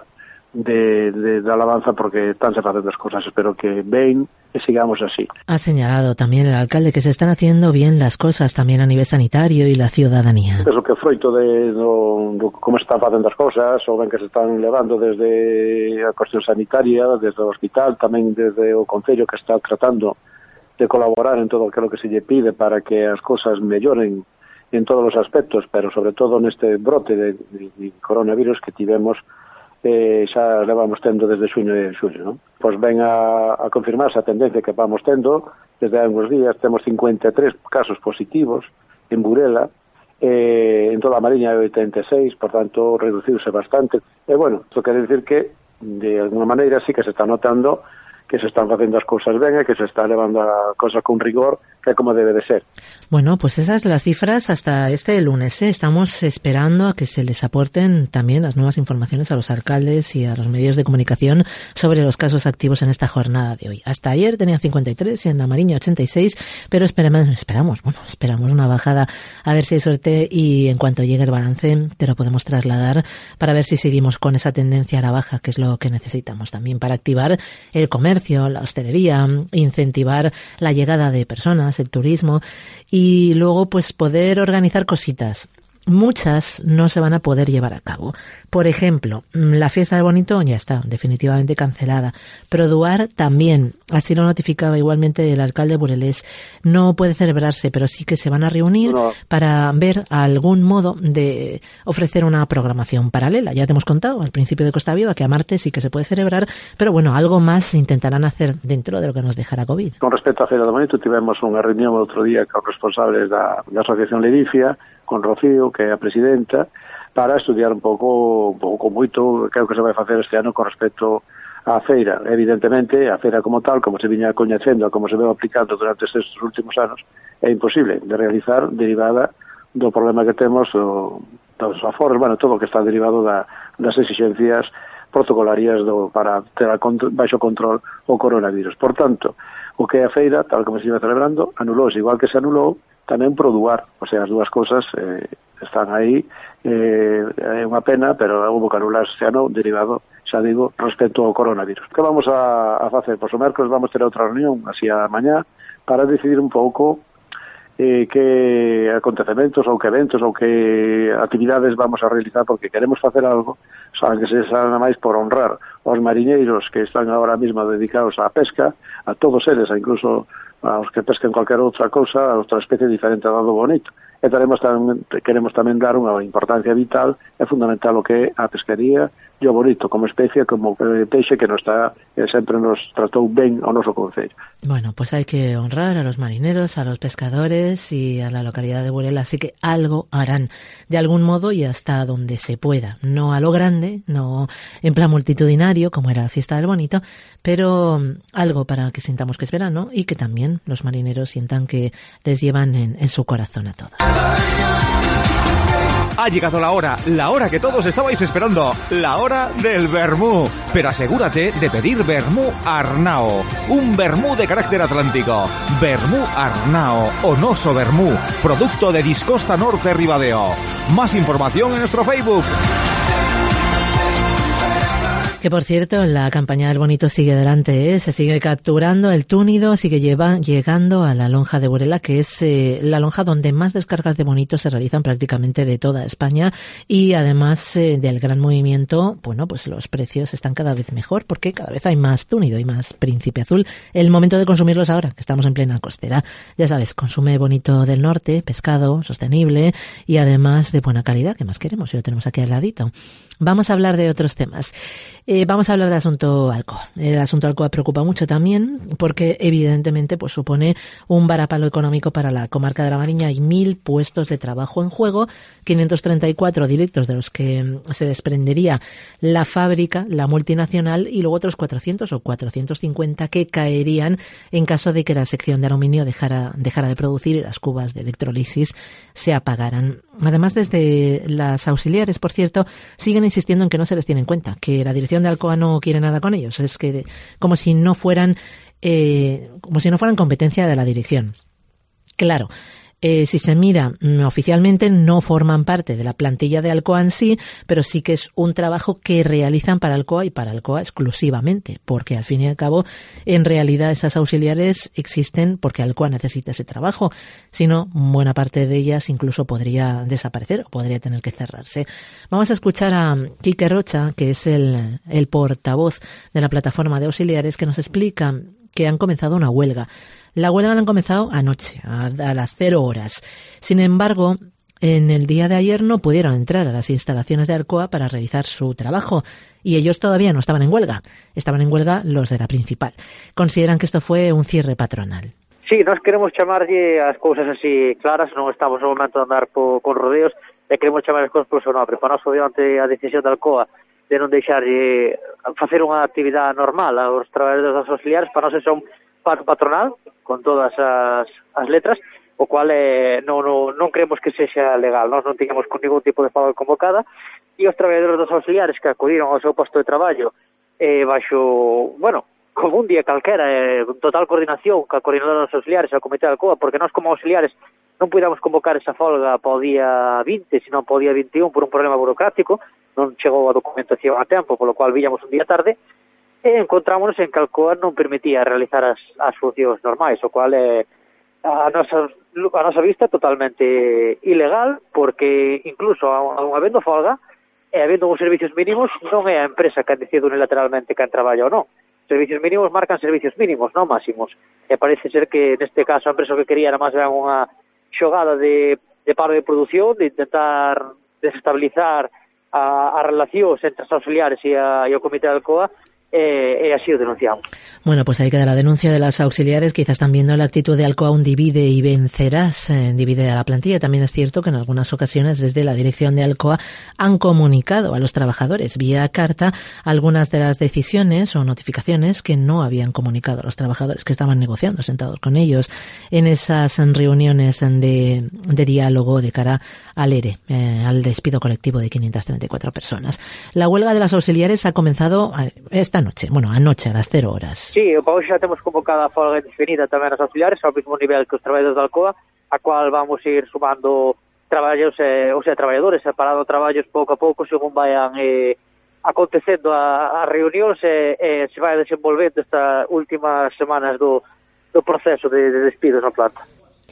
Speaker 11: de, de, de alabanza porque estánse facendo as cosas. Espero que ben e sigamos así.
Speaker 4: Ha señalado también el alcalde que se están haciendo bien las cosas también a nivel sanitario y la ciudadanía.
Speaker 11: Penso que froito de do, do como se están facendo as cosas, ou ben que se están levando desde a cuestión sanitaria, desde o hospital, tamén desde o Concello que está tratando de colaborar en todo aquilo que se lle pide para que as cosas melloren en todos os aspectos, pero sobre todo neste brote de, de, de coronavirus que tivemos eh, xa levamos tendo desde xuño e xullo, non? Pois ven a, a confirmarse a tendencia que vamos tendo desde hai uns días. Temos cincuenta e tres casos positivos en Burela, eh, en toda a Mariña hai oitenta e seis, por tanto reduciuse bastante, e bueno, isto quere dicir que de alguna maneira sí que se está notando que se están facendo as cousas ben e que se está levando a cosa con rigor, que é como debe de ser.
Speaker 4: Bueno, pues esas las cifras hasta este lunes, ¿eh? Estamos esperando a que se les aporten también las nuevas informaciones a los alcaldes y a los medios de comunicación sobre los casos activos en esta jornada de hoy. Hasta ayer tenían cincuenta y tres y en la Mariña ochenta y seis, pero esperamos, esperamos, bueno, esperamos una bajada a ver si hay suerte y en cuanto llegue el balance te lo podemos trasladar para ver si seguimos con esa tendencia a la baja, que es lo que necesitamos también para activar el comercio, la hostelería, incentivar la llegada de personas, el turismo y luego pues poder organizar cositas. Muchas no se van a poder llevar a cabo. Por ejemplo, la fiesta del Bonito ya está definitivamente cancelada. Produar también, así lo notificaba igualmente el alcalde burelés, no puede celebrarse, pero sí que se van a reunir no. para ver algún modo de ofrecer una programación paralela. Ya te hemos contado al principio de Costa Viva que a martes sí que se puede celebrar, pero bueno, algo más intentarán hacer dentro de lo que nos dejará COVID.
Speaker 11: Con respecto a Feira do Bonito, tivemos unha reunión outro día con responsables da, da Asociación Ledicia, con Rocío, que é a presidenta, para estudiar un pouco, un pouco moito, creo que se vai facer este ano con respecto á feira. Evidentemente, a feira como tal, como se viña coñecendo, como se veu aplicando durante estes últimos anos, é imposible de realizar derivada do problema que temos, o, dos aforos, bueno, todo o que está derivado da, das exigencias protocolarias do, para ter a contro, baixo control o coronavirus. Por tanto, o que é a feira, tal como se iba celebrando, anulouse, igual que se anulou tamén Produar, o sea, as dúas cosas eh, están aí, eh, é unha pena, pero houve que anular este ano derivado, xa digo, respecto ao coronavirus. Que vamos a, a facer? Pois o mércoles vamos ter outra reunión, así a mañá, para decidir un pouco eh, que acontecementos ou que eventos ou que actividades vamos a realizar, porque queremos facer algo, saben que se sabe máis por honrar aos mariñeiros que están agora mesmo dedicados á pesca, a todos eles, a incluso aos que pesquen cualquier outra cousa, a outra especie diferente do bonito. E teremos tamén, queremos tamén dar unha importancia vital e fundamental o que é a pesquería e o bonito como especie, como peixe que nos está, eh, sempre nos tratou ben ao noso concello.
Speaker 4: Bueno, pues hay que honrar a los marineros, a los pescadores y a la localidad de Burela, así que algo harán de algún modo y hasta donde se pueda. No a lo grande, no en plan multitudinario como era la fiesta del Bonito, pero algo para que sintamos que es verano y que también los marineros sientan que les llevan en, en su corazón a todos.
Speaker 12: Ha llegado la hora, la hora que todos estabais esperando, la hora del vermú. Pero asegúrate de pedir vermú Arnao, un vermú de carácter atlántico. Vermú Arnao, Onoso Vermú, producto de Discosta Norte Ribadeo. Más información en nuestro Facebook.
Speaker 4: Que por cierto, la campaña del Bonito sigue adelante, ¿eh? Se sigue capturando el túnido, sigue lleva, llegando a la lonja de Burela, que es eh, la lonja donde más descargas de bonitos se realizan prácticamente de toda España, y además eh, del gran movimiento, bueno, pues los precios están cada vez mejor porque cada vez hay más túnido y más príncipe azul. El momento de consumirlos ahora, que estamos en plena costera. Ya sabes, consume bonito del norte, pescado sostenible y además de buena calidad, que más queremos, y lo tenemos aquí al ladito. Vamos a hablar de otros temas. Eh, vamos a hablar del asunto Alcoa. El asunto Alcoa preocupa mucho también porque evidentemente pues supone un varapalo económico para la comarca de la Mariña. Hay mil puestos de trabajo en juego, quinientos treinta y cuatro directos de los que se desprendería la fábrica, la multinacional, y luego otros cuatrocientos o cuatrocientos cincuenta que caerían en caso de que la sección de aluminio dejara, dejara de producir y las cubas de electrolisis se apagaran. Además, desde las auxiliares, por cierto, siguen insistiendo en que no se les tiene en cuenta, que la dirección de Alcoa no quiere nada con ellos. Es que como si no fueran, eh, como si no fueran competencia de la dirección. Claro, Eh, si se mira oficialmente, no forman parte de la plantilla de Alcoa en sí, pero sí que es un trabajo que realizan para Alcoa y para Alcoa exclusivamente, porque al fin y al cabo, en realidad esas auxiliares existen porque Alcoa necesita ese trabajo, si no, buena parte de ellas incluso podría desaparecer o podría tener que cerrarse. Vamos a escuchar a Quique Rocha, que es el, el portavoz de la plataforma de auxiliares, que nos explica que han comenzado una huelga. La huelga la han comenzado anoche, a, a las cero horas. Sin embargo, en el día de ayer no pudieron entrar a las instalaciones de Alcoa para realizar su trabajo y ellos todavía no estaban en huelga. Estaban en huelga los de la principal. Consideran que esto fue un cierre patronal.
Speaker 13: Sí, nós queremos chamarlle as cousas así claras, non estamos no momento de andar po, con rodeos, e queremos chamar as cousas polo seu nome. Para nós, obviamente, a decisión de Alcoa de non deixarlle facer unha actividade normal aos traballadores das auxiliares, para nós é un paro patronal, con todas as, as letras, o cual eh, non, non, non creemos que sexa legal. Nós non tiñamos con ningún tipo de folga convocada, e os traballadores dos auxiliares que acudiron ao seu posto de traballo eh, baixo, bueno, como un día calquera, eh, total coordinación ca coordinadora dos auxiliares ao Comité de Alcoa, porque nós como auxiliares non pudamos convocar esa folga para o día vinte, sino para o día vinte e un por un problema burocrático, non chegou a documentación a tempo, polo cual víamos un día tarde, e encontrámonos en que Alcoa non permitía realizar as, as funcións normais, o cual é a nosa, a nosa vista totalmente ilegal, porque incluso aun habendo folga e habendo uns servicios mínimos, non é a empresa que decide unilateralmente quen traballa ou non. Servicios mínimos marcan servicios mínimos, non máximos. E parece ser que neste caso a empresa que quería era máis ben unha xogada de, de paro de produción, de intentar desestabilizar a, a relacións entre os auxiliares e, a, e o Comité de Alcoa, Eh, eh, así lo denunciamos.
Speaker 4: Bueno, pues ahí queda la denuncia de las auxiliares. Quizás están viendo la actitud de Alcoa, un divide y vencerás, eh, divide a la plantilla. También es cierto que en algunas ocasiones desde la dirección de Alcoa han comunicado a los trabajadores vía carta algunas de las decisiones o notificaciones que no habían comunicado a los trabajadores que estaban negociando sentados con ellos en esas reuniones de, de diálogo de cara al E R E, eh, al despido colectivo de quinientas treinta y cuatro personas. La huelga de las auxiliares ha comenzado esta noche, bueno, anoche a las cero horas.
Speaker 13: Sí, para hoxe xa temos convocada a folga indefinida tamén as auxiliares, ao mesmo nivel que os traballadores da Alcoa, a cual vamos a ir sumando traballos, eh, ou sea, traballadores, separando traballos pouco a pouco, según vayan eh, acontecendo a, a reunións e eh, eh, se vai desenvolvendo estas últimas semanas do, do proceso de, de despidos na planta.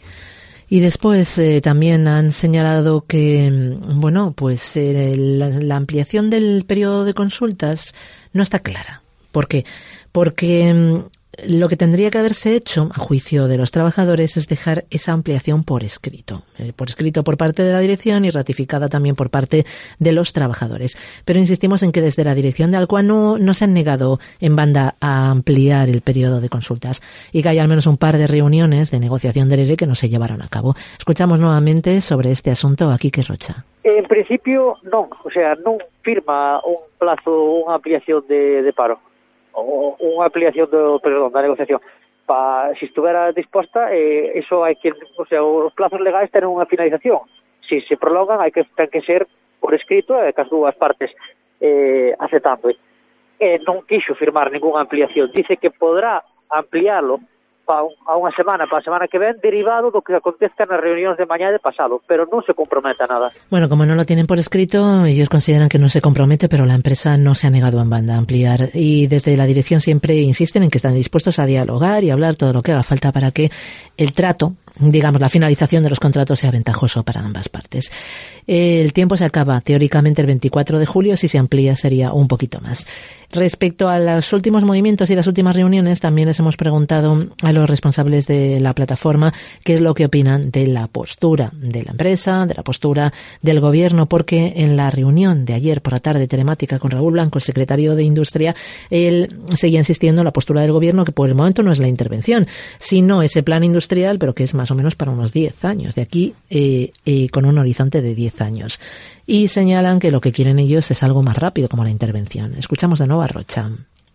Speaker 4: Y después eh, también han señalado que, bueno, pues eh, la, la ampliación del periodo de consultas no está clara. ¿Por qué? Porque mm, lo que tendría que haberse hecho, a juicio de los trabajadores, es dejar esa ampliación por escrito. Eh, por escrito por parte de la dirección y ratificada también por parte de los trabajadores. Pero insistimos en que desde la dirección de Alcoa no, no se han negado en banda a ampliar el periodo de consultas y que hay al menos un par de reuniones de negociación del E R E que no se llevaron a cabo. Escuchamos nuevamente sobre este asunto a Quique Rocha.
Speaker 13: En principio, non. O sea, non firma un plazo, unha ampliación de, de paro. O unha ampliación do, perdón, da negociación. Pa, se estuvera disposta, eh, eso hai que, o sea, os plazos legais ten unha finalización. Se se prolongan, hai que ten que ser por escrito e eh, que as dúas partes eh, aceptando. Eh, non quixo firmar ninguna ampliación. Dice que podrá ampliarlo pa un, a unha semana, para a semana que ven, derivado do que acontezca nas reunións de mañá de pasado, pero non se compromete a nada.
Speaker 4: Bueno, como no lo tienen por escrito, ellos consideran que no se compromete, pero la empresa no se ha negado en banda a ampliar y desde la dirección siempre insisten en que están dispuestos a dialogar y hablar todo lo que haga falta para que el trato, digamos, la finalización de los contratos sea ventajoso para ambas partes. El tiempo se acaba teóricamente el veinticuatro de julio, si se amplía sería un poquito más. Respecto a los últimos movimientos y las últimas reuniones, también les hemos preguntado a los responsables de la plataforma qué es lo que opinan de la postura de la empresa, de la postura del gobierno, porque en la reunión de ayer por la tarde telemática con Raúl Blanco, el secretario de Industria, él seguía insistiendo en la postura del gobierno, que por el momento no es la intervención, sino ese plan industrial, pero que es más o menos para unos diez años, de aquí eh, eh, con un horizonte de diez años. Y señalan que lo que quieren ellos es algo más rápido, como la intervención. Escuchamos de nuevo a Rocha.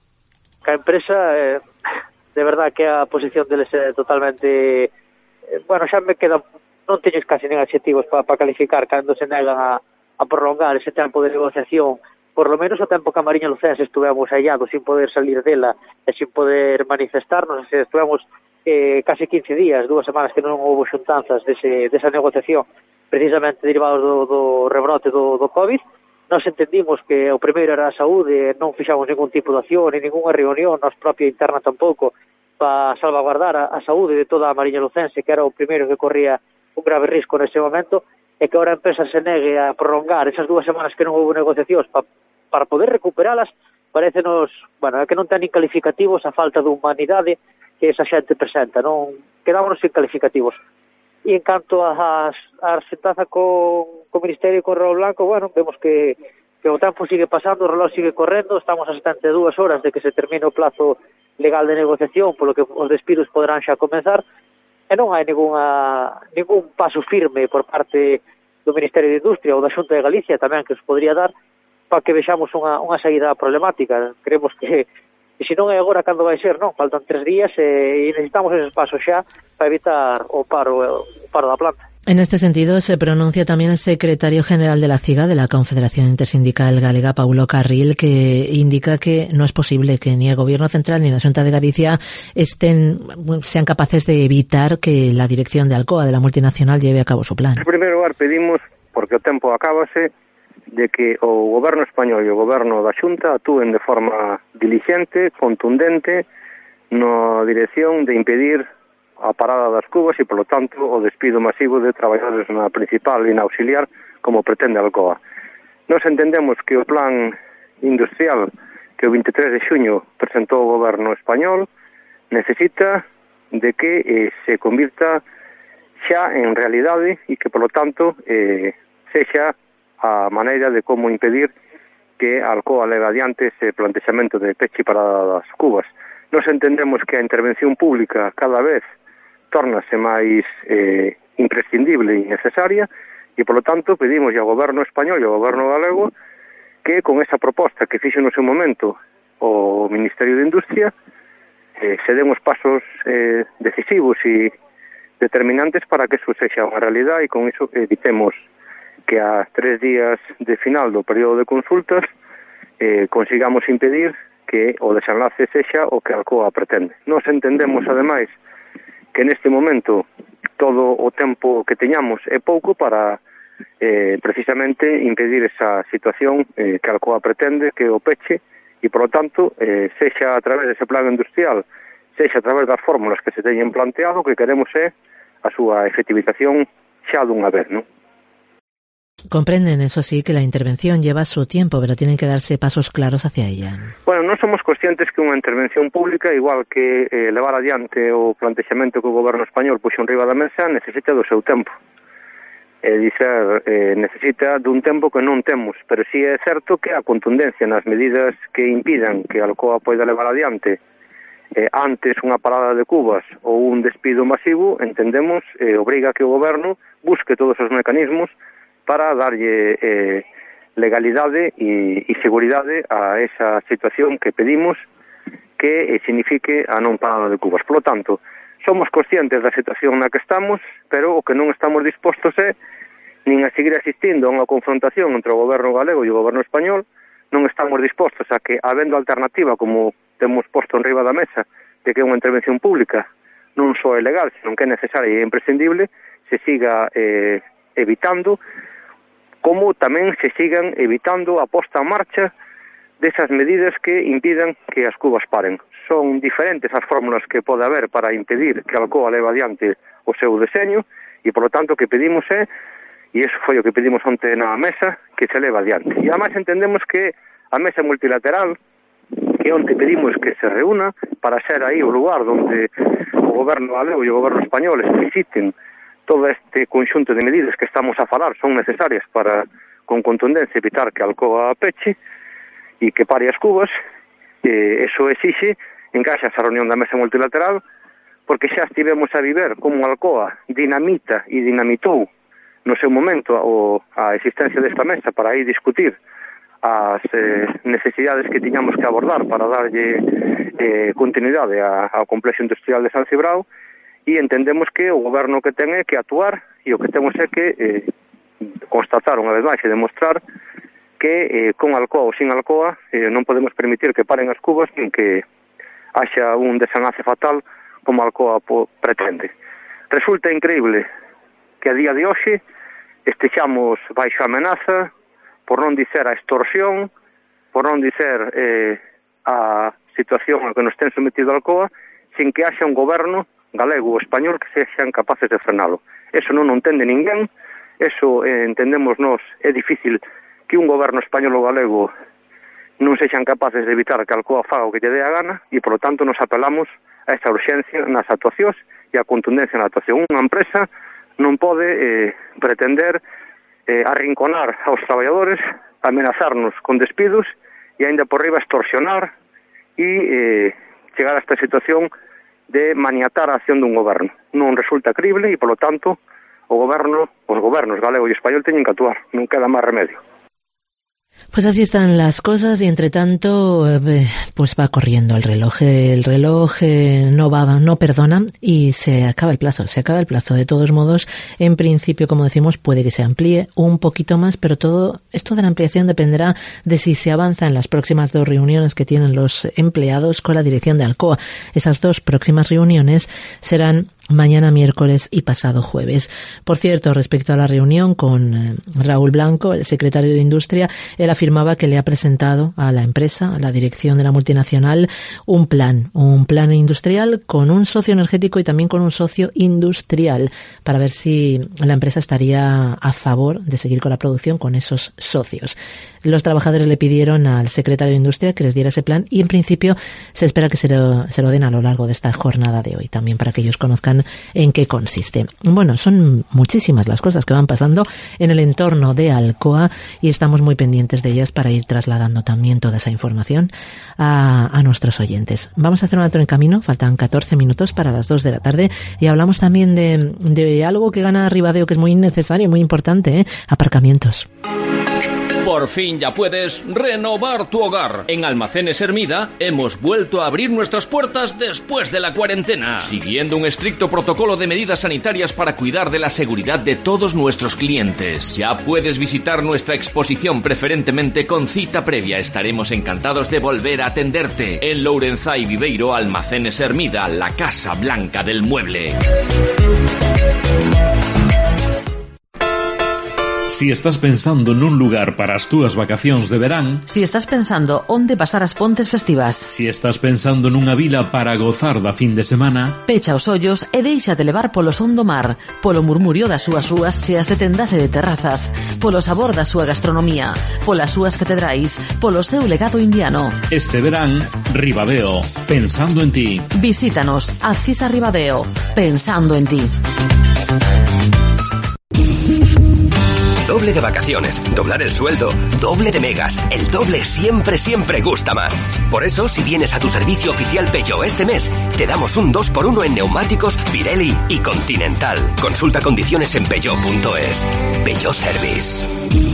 Speaker 13: A empresa, eh, de verdad que a posición deles é totalmente... Eh, bueno, xa me queda... Non teño casi nin adxetivos para pa calificar cando se negan a, a prolongar ese tempo de negociación. Por lo menos o tempo que a Mariña Lucense estuvemos aillados sin poder salir dela e sin poder manifestarnos, estuvemos eh, case quince días, dúas semanas que non houve xuntanzas dese, desa negociación precisamente derivados do, do rebrote do, do COVID. Nós entendimos que o primeiro era a saúde, non fixamos ningún tipo de acción, ni ninguna reunión, nos propia interna tampouco, para salvaguardar a, a saúde de toda a Mariña Lucense, que era o primeiro que corría un grave risco nese momento, e que ahora a empresa se negue a prolongar esas dúas semanas que non houve negociacións pa, para poder recuperalas, parecenos, bueno, é que non ten ni calificativos a falta de humanidade que esa xente presenta, non quedámonos sin calificativos. E en canto a, a xuntanza con, con o Ministerio e con Raúl Blanco, bueno, vemos que, que o tempo sigue pasando, o reloj sigue correndo, estamos a setenta e dúas horas de que se termine o plazo legal de negociación, polo que os despidos poderán xa comenzar, e non hai ninguna, ningún paso firme por parte do Ministerio de Industria ou da Xunta de Galicia tamén que os podría dar para que vexamos unha, unha saída problemática. Creemos que e se non é agora, cando vai ser, non? Faltan tres días e, e necesitamos eses pasos xa para evitar o paro, o paro da planta.
Speaker 4: En este sentido, se pronuncia también el secretario general de la C I G A, de la Confederación Intersindical Galega, Paulo Carril, que indica que no es posible que ni el Gobierno Central ni la Xunta de Galicia estén, sean capaces de evitar que la dirección de Alcoa, de la multinacional, lleve a cabo su plan.
Speaker 14: En primeiro lugar, pedimos, porque o tempo acábase, de que o Goberno español e o Goberno da Xunta actúen de forma diligente, contundente, na dirección de impedir a parada das cubas e, polo tanto, o despido masivo de traballadores na principal e na auxiliar, como pretende Alcoa. Nos entendemos que o plan industrial que o veintitrés de xuño presentou o Goberno español necesita de que eh, se convirta xa en realidade e que, polo tanto, eh, sexa a maneira de como impedir que Alcoa leve adiante ese plantexamento de peche para as cubas. Nos entendemos que a intervención pública cada vez tórnase máis eh, imprescindible e necesaria e, polo tanto, pedimos ao Goberno español e ao Goberno galego que con esa proposta que fixo no seu momento o Ministerio de Industria eh, se den os pasos eh, decisivos e determinantes para que eso sexa unha realidade e con iso evitemos que a tres días de final do período de consultas eh, consigamos impedir que o desenlace sexa o que Alcoa pretende. Nos entendemos, ademais, que neste momento todo o tempo que teñamos é pouco para eh, precisamente impedir esa situación eh, que Alcoa pretende, que o peche, e, por lo tanto, eh, sexa a través dese plan industrial, sexa a través das fórmulas que se teñen planteado, que queremos é a súa efectivización xa dunha vez, non?
Speaker 4: Comprenden, eso sí, que la intervención lleva su tiempo, pero tienen que darse pasos claros hacia ella.
Speaker 14: Bueno, non somos conscientes que unha intervención pública, igual que eh, levar adiante o plantexamento que o Goberno español puxo en riba da mesa, necesita do seu tempo. É dizer, eh, necesita dun tempo que non temos, pero sí é certo que a contundencia nas medidas que impidan que Alcoa poida levar adiante eh, antes unha parada de cubas ou un despido masivo, entendemos, eh, obriga que o Goberno busque todos os mecanismos para darlle eh, legalidade e, e seguridade a esa situación que pedimos que eh, signifique a non parada de cubas. Por lo tanto, somos conscientes da situación na que estamos, pero o que non estamos dispostos é nin a seguir asistindo a unha confrontación entre o Goberno galego e o Goberno español, non estamos dispostos a que, habendo alternativa, como temos posto en riba da mesa, de que unha intervención pública non só é legal, senón que é necesaria e imprescindible, se siga eh, evitando, como tamén se sigan evitando a posta en marcha desas medidas que impidan que as cubas paren. Son diferentes as fórmulas que pode haber para impedir que Alcoa leve adiante o seu deseño e, por lo tanto, o que pedimos é, e iso foi o que pedimos onte na mesa, que se leve adiante. E, además, entendemos que a mesa multilateral, que onte pedimos que se reúna para ser aí o lugar onde o Goberno galego e o Goberno español expliciten todo este conxunto de medidas que estamos a falar son necesarias para, con contundencia, evitar que Alcoa peche e que pare as cubas. Eh, eso exixe encaixa esa reunión da mesa multilateral, porque xa estivemos a viver como Alcoa dinamita e dinamitou no seu momento o, a existencia desta mesa para aí discutir as eh, necesidades que tiñamos que abordar para darlle eh, continuidade a, ao complexo industrial de San Cibrao. E entendemos que o goberno que ten é que actuar e o que temos é que eh, constatar unha vez máis e demostrar que eh, con Alcoa ou sin Alcoa eh, non podemos permitir que paren as cubas nin que haxa un desenlace fatal como Alcoa po, pretende. Resulta increíble que a día de hoxe estexamos baixo amenaza, por non dicer a extorsión, por non dicer eh, a situación a que nos ten sometido Alcoa, sin que haxa un goberno galego ou español que sexan capaces de frenalo. Eso non o entende ninguén, eso eh, entendemos nós, é difícil que un goberno español ou galego non sexan capaces de evitar que Alcoa faga o que lle dé a gana e, polo tanto, nos apelamos a esta urxencia nas actuacións e a contundencia na actuación. Unha empresa non pode eh, pretender eh, arrinconar aos traballadores, amenazarnos con despidos e aínda por riba extorsionar e eh, chegar a esta situación de maniatar a acción dun goberno. Non resulta crible e, polo tanto, o goberno, os gobernos galego e español teñen que actuar, non queda máis remedio.
Speaker 4: Pues así están las cosas y entre tanto eh, pues va corriendo el reloj, el reloj eh, no va, no perdona y se acaba el plazo, se acaba el plazo. De todos modos, en principio, como decimos, puede que se amplíe un poquito más, pero todo esto de la ampliación dependerá de si se avanza en las próximas dos reuniones que tienen los empleados con la dirección de Alcoa. Esas dos próximas reuniones serán mañana miércoles y pasado jueves. Por cierto, respecto a la reunión con Raúl Blanco, el secretario de Industria, él afirmaba que le ha presentado a la empresa, a la dirección de la multinacional, un plan, un plan industrial con un socio energético y también con un socio industrial para ver si la empresa estaría a favor de seguir con la producción con esos socios. Los trabajadores le pidieron al secretario de Industria que les diera ese plan y en principio se espera que se lo, se lo den a lo largo de esta jornada de hoy, también para que ellos conozcan en qué consiste. Bueno, son muchísimas las cosas que van pasando en el entorno de Alcoa y estamos muy pendientes de ellas para ir trasladando también toda esa información a, a nuestros oyentes. Vamos a hacer un alto en camino, faltan catorce minutos para las dos de la tarde y hablamos también de, de algo que gana Ribadeo, que es muy necesario, muy importante, ¿eh? Aparcamientos.
Speaker 1: Por fin ya puedes renovar tu hogar. En Almacenes Hermida hemos vuelto a abrir nuestras puertas después de la cuarentena, siguiendo un estricto protocolo de medidas sanitarias para cuidar de la seguridad de todos nuestros clientes. Ya puedes visitar nuestra exposición preferentemente con cita previa. Estaremos encantados de volver a atenderte. En Lourenzá y Viveiro, Almacenes Hermida, la Casa Blanca del Mueble.
Speaker 10: Si estás pensando nun lugar para as túas vacacións de verán,
Speaker 9: si estás pensando onde pasar as pontes festivas,
Speaker 10: si estás pensando nunha vila para gozar da fin de semana,
Speaker 9: pecha os ollos e déixate levar polo son do mar, polo murmurio das súas rúas cheas de tendas e de terrazas, polo sabor da súa gastronomía, polas súas catedrais, polo seu legado indiano.
Speaker 10: Este verán, Ribadeo, pensando en ti.
Speaker 9: Visítanos, Accisa Ribadeo, pensando en ti.
Speaker 15: Doble de vacaciones, doblar el sueldo, doble de megas. El doble siempre, siempre gusta más. Por eso, si vienes a tu servicio oficial Peugeot este mes, te damos un dos por uno en neumáticos, Pirelli y Continental. Consulta condiciones en peugeot punto es. Peugeot Service.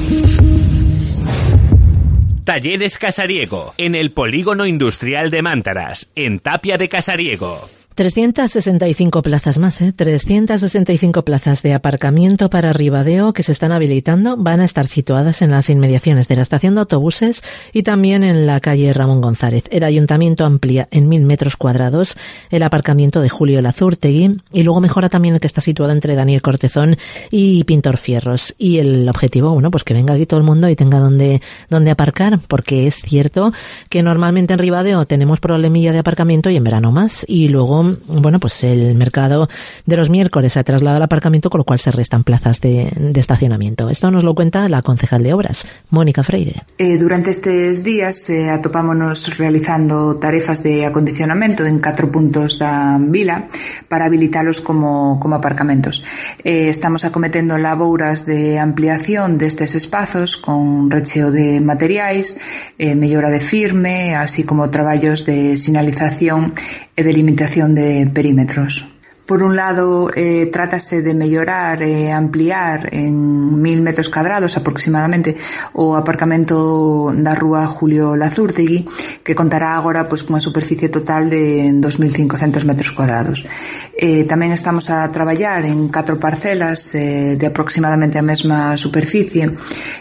Speaker 16: Talleres Casariego, en el Polígono Industrial de Mántaras, en Tapia de Casariego.
Speaker 4: trescientas sesenta y cinco plazas más, ¿eh? trescientas sesenta y cinco plazas de aparcamiento para Ribadeo que se están habilitando. Van a estar situadas en las inmediaciones de la estación de autobuses y también en la calle Ramón González. El ayuntamiento amplía en mil metros cuadrados el aparcamiento de Julio Lazurtegui y luego mejora también el que está situado entre Daniel Cortezón y Pintor Fierros. Y el objetivo, bueno, pues que venga aquí todo el mundo y tenga donde, donde aparcar, porque es cierto que normalmente en Ribadeo tenemos problemilla de aparcamiento y en verano más, y luego bueno, pues el mercado de los miércoles se ha trasladado al aparcamiento, con lo cual se restan plazas de, de estacionamiento. Esto nos lo cuenta la concejal de Obras, Mónica Freire.
Speaker 17: Eh, durante estes días eh, atopámonos realizando tarefas de acondicionamento en catro puntos da vila para habilitalos como, como aparcamentos. Eh, estamos acometendo labouras de ampliación destes espazos con recheo de materiais, eh, mellora de firme, así como traballos de sinalización e delimitación de perímetros. Por un lado, eh, trátase de mellorar e ampliar en mil metros cadrados aproximadamente o aparcamento da rúa Julio Lazurtegui, que contará agora pois cunha superficie total de dos mil cincocentos metros cuadrados. Eh, tamén estamos a traballar en catro parcelas eh, de aproximadamente a mesma superficie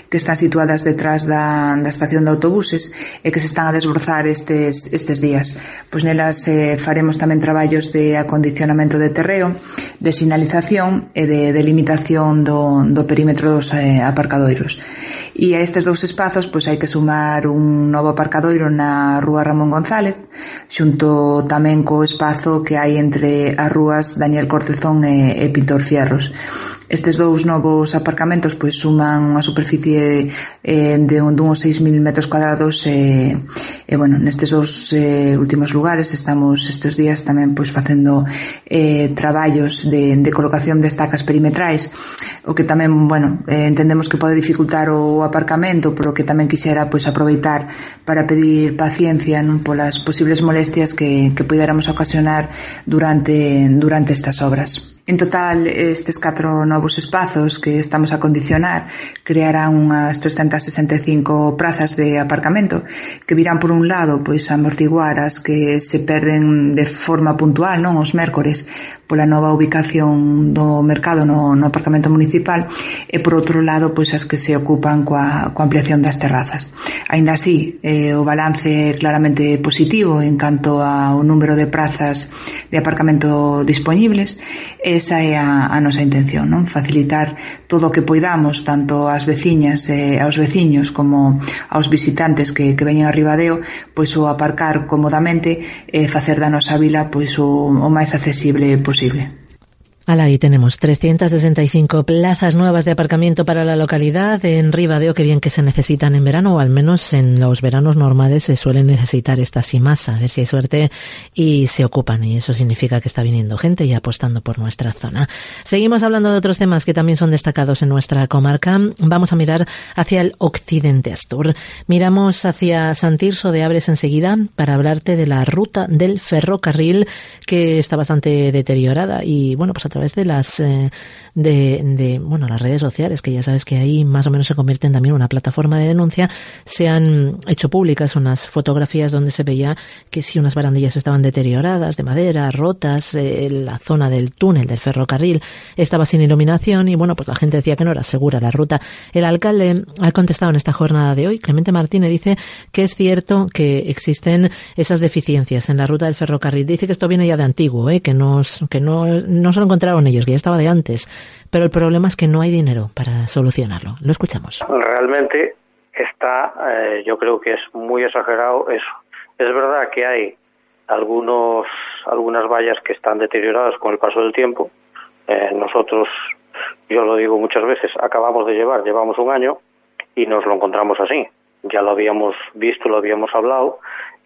Speaker 17: que están situadas detrás da, da estación de autobuses e que se están a desbrozar estes, estes días. Pois nelas eh, faremos tamén traballos de acondicionamento de terreo, de sinalización e de delimitación do, do perímetro dos eh, aparcadoiros. E a estes dous espazos pois hai que sumar un novo aparcadoiro na rúa Ramón González, xunto tamén co espazo que hai entre as rúas Daniel Cortezón e, e Pintor Fierros. Estes dous novos aparcamentos pois suman unha superficie eh, de uns seis mil metros cuadrados e, e bueno, nestes dous eh, últimos lugares estamos estes días tamén pois facendo eh, traballos de, de colocación de estacas perimetrais, o que tamén, bueno, eh, entendemos que pode dificultar o aparcamento, pero que tamén quixera pois aproveitar para pedir paciencia, non, polas posibles molestias que, que puidéramos ocasionar durante, durante estas obras. En total, estes catro novos espazos que estamos a condicionar crearán unhas trescentas sesenta e cinco prazas de aparcamento que virán, por un lado, pois amortiguar as que se perden de forma puntual, non, os mércores, pola nova ubicación do mercado no, no aparcamento municipal, e, por outro lado, pois as que se ocupan coa, coa ampliación das terrazas. Aínda así, eh, o balance é claramente positivo en canto ao número de prazas de aparcamento disponibles. Esa é a, a nosa intención, non? Facilitar todo o que poidamos, tanto ás veciñas e aos veciños como aos visitantes que, que veñen a Ribadeo, pois o aparcar cómodamente e facer da nosa vila pois o, o máis accesible posible.
Speaker 4: Ala, ahí tenemos trescientas sesenta y cinco plazas nuevas de aparcamiento para la localidad en Ribadeo, que bien que se necesitan en verano, o al menos en los veranos normales se suelen necesitar estas y más, a ver si hay suerte y se ocupan, y eso significa que está viniendo gente y apostando por nuestra zona. Seguimos hablando de otros temas que también son destacados en nuestra comarca. Vamos a mirar hacia el occidente Astur. Miramos hacia San Tirso de Abres enseguida para hablarte de la ruta del ferrocarril, que está bastante deteriorada y, bueno, pues a través de las eh, de, de bueno las redes sociales, que ya sabes que ahí más o menos se convierten también en una plataforma de denuncia, se han hecho públicas unas fotografías donde se veía que si unas barandillas estaban deterioradas, de madera, rotas, eh, la zona del túnel del ferrocarril estaba sin iluminación y, bueno, pues la gente decía que no era segura la ruta. El alcalde ha contestado en esta jornada de hoy. Clemente Martínez dice que es cierto que existen esas deficiencias en la ruta del ferrocarril. Dice que esto viene ya de antiguo, ¿eh? que, nos, que no, no se lo encontraron ellos, que ya estaba de antes, pero el problema es que no hay dinero para solucionarlo. Lo escuchamos.
Speaker 13: Realmente está, eh, yo creo que es muy exagerado eso. Es verdad que hay algunos algunas vallas que están deterioradas con el paso del tiempo. Eh, nosotros, yo lo digo muchas veces, acabamos de llevar, llevamos un año y nos lo encontramos así. Ya lo habíamos visto, lo habíamos hablado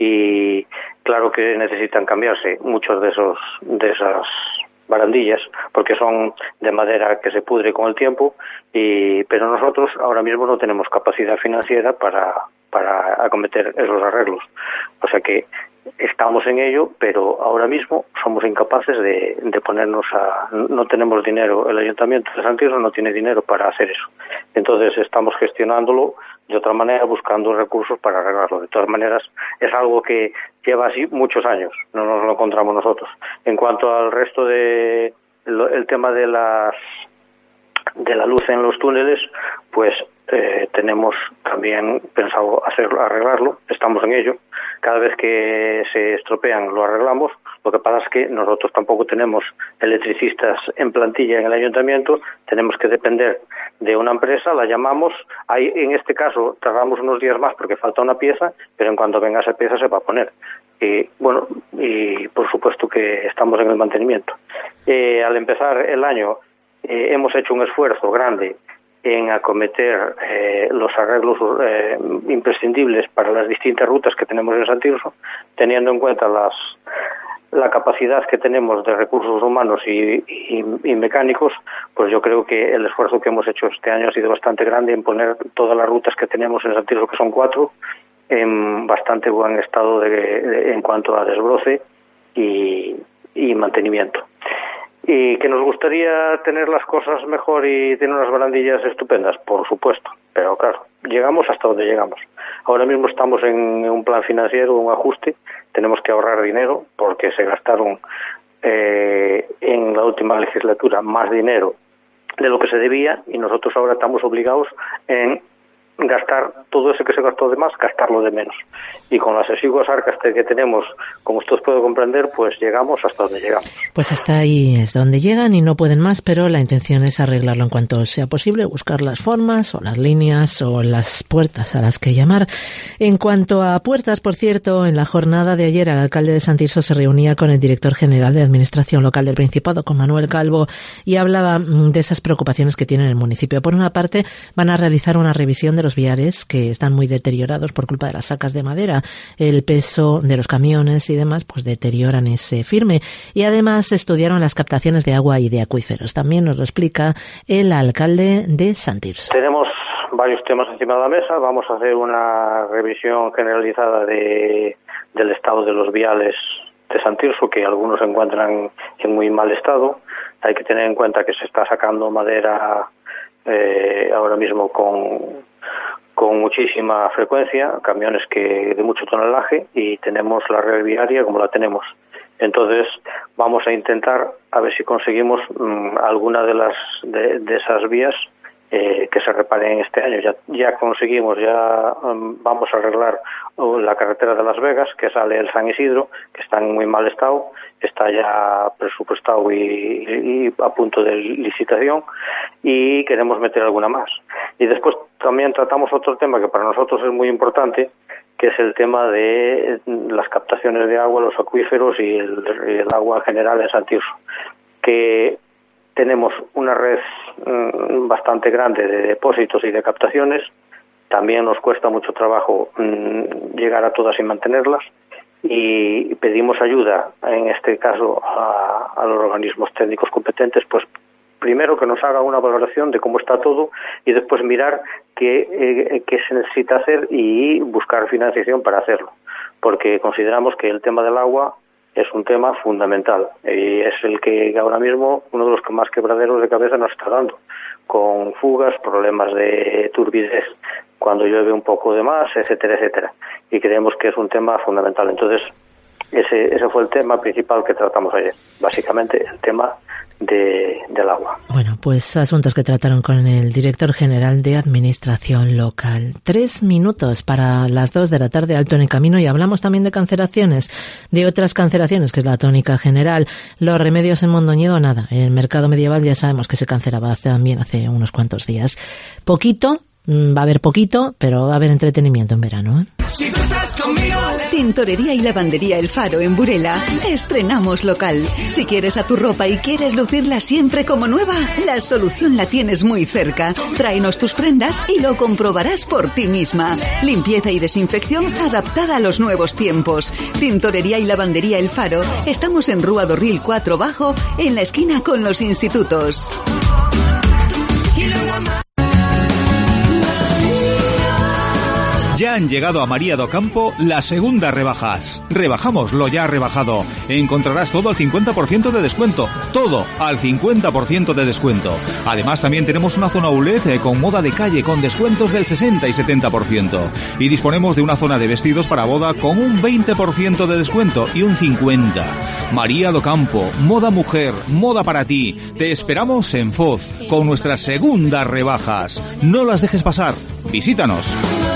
Speaker 13: y claro que necesitan cambiarse muchos de esos de esas barandillas, porque son de madera que se pudre con el tiempo, y pero nosotros ahora mismo no tenemos capacidad financiera para, para acometer esos arreglos. O sea que estamos en ello, pero ahora mismo somos incapaces de, de ponernos a... No tenemos dinero, el Ayuntamiento de San Tirso no tiene dinero para hacer eso. Entonces estamos gestionándolo de otra manera, buscando recursos para arreglarlo. De todas maneras, es algo que lleva así muchos años, no nos lo encontramos nosotros. En cuanto al resto de lo, el tema de las de la luz en los túneles, pues eh, tenemos también pensado hacerlo, arreglarlo, estamos en ello. Cada vez que se estropean lo arreglamos. Lo que pasa es que nosotros tampoco tenemos electricistas en plantilla en el ayuntamiento, tenemos que depender de una empresa, la llamamos, ahí en este caso tardamos unos días más porque falta una pieza, pero en cuanto venga esa pieza se va a poner. Y bueno, y por supuesto que estamos en el mantenimiento. Eh, al empezar el año eh, hemos hecho un esfuerzo grande en acometer eh, los arreglos eh, imprescindibles para las distintas rutas que tenemos en San Tirso, teniendo en cuenta las la capacidad que tenemos de recursos humanos y, y, y mecánicos. Pues yo creo que el esfuerzo que hemos hecho este año ha sido bastante grande en poner todas las rutas que tenemos en San Tirso, que son cuatro, en bastante buen estado de, de, en cuanto a desbroce y, y mantenimiento. ¿Y que nos gustaría tener las cosas mejor y tener unas barandillas estupendas? Por supuesto, pero claro, llegamos hasta donde llegamos. Ahora mismo estamos en un plan financiero, un ajuste, tenemos que ahorrar dinero porque se gastaron eh, en la última legislatura más dinero de lo que se debía y nosotros ahora estamos obligados en gastar todo ese que se gastó de más, gastarlo de menos. Y con las exiguas arcas que tenemos, como usted puede comprender, pues llegamos hasta donde llegamos.
Speaker 4: Pues hasta ahí es donde llegan y no pueden más, pero la intención es arreglarlo en cuanto sea posible, buscar las formas o las líneas o las puertas a las que llamar. En cuanto a puertas, por cierto, en la jornada de ayer el alcalde de Santirso se reunía con el director general de Administración Local del Principado, con Manuel Calvo, y hablaba de esas preocupaciones que tiene el municipio. Por una parte, van a realizar una revisión de los viares que están muy deteriorados por culpa de las sacas de madera. El peso de los camiones y demás pues deterioran ese firme. Y además estudiaron las captaciones de agua y de acuíferos. También nos lo explica el alcalde de Santirso.
Speaker 13: Tenemos varios temas encima de la mesa. Vamos a hacer una revisión generalizada de, del estado de los viales de Santirso, que algunos se encuentran en muy mal estado. Hay que tener en cuenta que se está sacando madera eh, ahora mismo con... con muchísima frecuencia, camiones que de mucho tonelaje, y tenemos la red viaria como la tenemos. Entonces vamos a intentar a ver si conseguimos mmm, alguna de las de, de esas vías eh, que se reparen este año. Ya, ya conseguimos, ya um, vamos a arreglar uh, la carretera de Las Vegas, que sale el San Isidro, que está en muy mal estado, está ya presupuestado y, y, y a punto de licitación, y queremos meter alguna más. Y después también tratamos otro tema que para nosotros es muy importante, que es el tema de las captaciones de agua, los acuíferos y el, y el agua en general en Santirso, que tenemos una red mmm, bastante grande de depósitos y de captaciones. También nos cuesta mucho trabajo mmm, llegar a todas y mantenerlas, y pedimos ayuda, en este caso, a, a los organismos técnicos competentes, pues primero que nos haga una valoración de cómo está todo, y después mirar qué, eh, qué se necesita hacer y buscar financiación para hacerlo, porque consideramos que el tema del agua es un tema fundamental y es el que ahora mismo uno de los que más quebraderos de cabeza nos está dando, con fugas, problemas de turbidez cuando llueve un poco de más, etcétera, etcétera, y creemos que es un tema fundamental. Entonces ese, ese fue el tema principal que tratamos ayer, básicamente el tema de, del agua.
Speaker 4: Bueno, pues asuntos que trataron con el director general de Administración Local. Tres minutos para las dos de la tarde, alto en el camino, y hablamos también de cancelaciones, de otras cancelaciones, que es la tónica general. Los remedios en Mondoñedo, nada. El mercado medieval ya sabemos que se cancelaba también hace unos cuantos días. Poquito, va a haber poquito, pero va a haber entretenimiento en verano, ¿eh?
Speaker 3: Si tú estás conmigo.
Speaker 5: Tintorería y lavandería El Faro en Burela. Estrenamos local. Si quieres a tu ropa y quieres lucirla siempre como nueva, la solución la tienes muy cerca. Tráenos tus prendas y lo comprobarás por ti misma. Limpieza y desinfección adaptada a los nuevos tiempos. Tintorería y lavandería El Faro. Estamos en Rúa Dorril cuatro Bajo, en la esquina con los institutos.
Speaker 12: Ya han llegado a María do Campo las segundas rebajas. Rebajamos lo ya rebajado. Encontrarás todo al cincuenta por ciento de descuento. Todo al cincuenta por ciento de descuento. Además también tenemos una zona outlet con moda de calle con descuentos del sesenta y setenta por ciento. Y disponemos de una zona de vestidos para boda con un veinte por ciento de descuento y un cincuenta por ciento. María do Campo, moda mujer, moda para ti. Te esperamos en Foz con nuestras segundas rebajas. No las dejes pasar. Visítanos.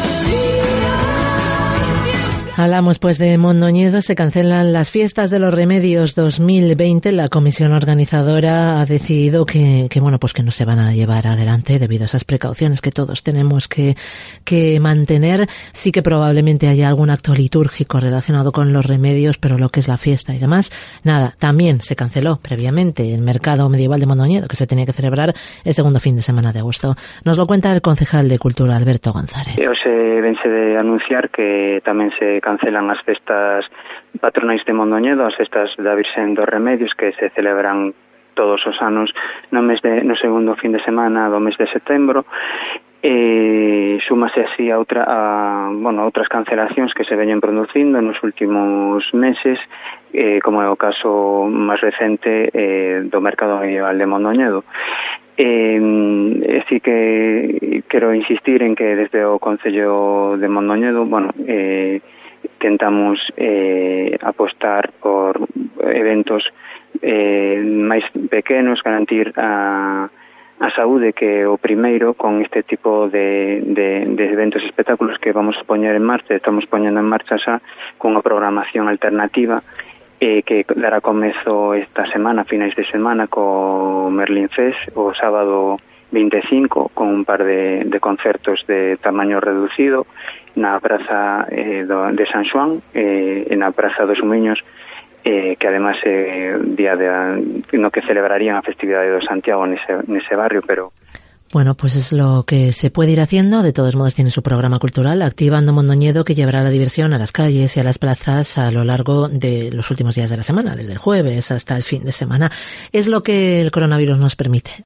Speaker 4: Hablamos pues de Mondoñedo. Se cancelan las fiestas de los Remedios dos mil veinte. La comisión organizadora ha decidido que, que bueno, pues que no se van a llevar adelante debido a esas precauciones que todos tenemos que, que mantener. Sí que probablemente haya algún acto litúrgico relacionado con los remedios, pero lo que es la fiesta y demás, nada. También se canceló previamente el mercado medieval de Mondoñedo, que se tenía que celebrar el segundo fin de semana de agosto. Nos lo cuenta el concejal de Cultura, Alberto González.
Speaker 18: Hoxe vense de anunciar que tamén se cancelan as festas patronais de Mondoñedo, as festas da Virxen dos Remedios, que se celebran todos os anos no mes de, no segundo fin de semana do mes de setembro. E súmase así a, outra, a, bueno, a outras cancelacións que se veñen producindo nos últimos meses, eh, como é o caso máis recente eh, do mercado medieval de Mondoñedo. Eh, así que quero insistir en que desde o Concello de Mondoñedo, bueno, eh, tentamos eh, apostar por eventos eh, máis pequenos, garantir a, a saúde, que é o primeiro con este tipo de, de, de eventos e espectáculos que vamos a poñer en marcha, estamos poñendo en marcha xa con unha programación alternativa eh, que dará comezo esta semana, finais de semana, co Merlin Fest, o sábado veinticinco, con un par de, de concertos de tamaño reducido na praza eh, do, de San Xoán, eh, e na praza dos Humiños, eh, que además é eh, día de, no que celebrarían a festividade do Santiago nese, nese barrio, pero...
Speaker 4: Bueno, pues es lo que se puede ir haciendo. De todos modos tiene su programa cultural, Activando Mondoñedo, que llevará la diversión a las calles y a las plazas a lo largo de los últimos días de la semana, desde el jueves hasta el fin de semana. Es lo que el coronavirus nos permite.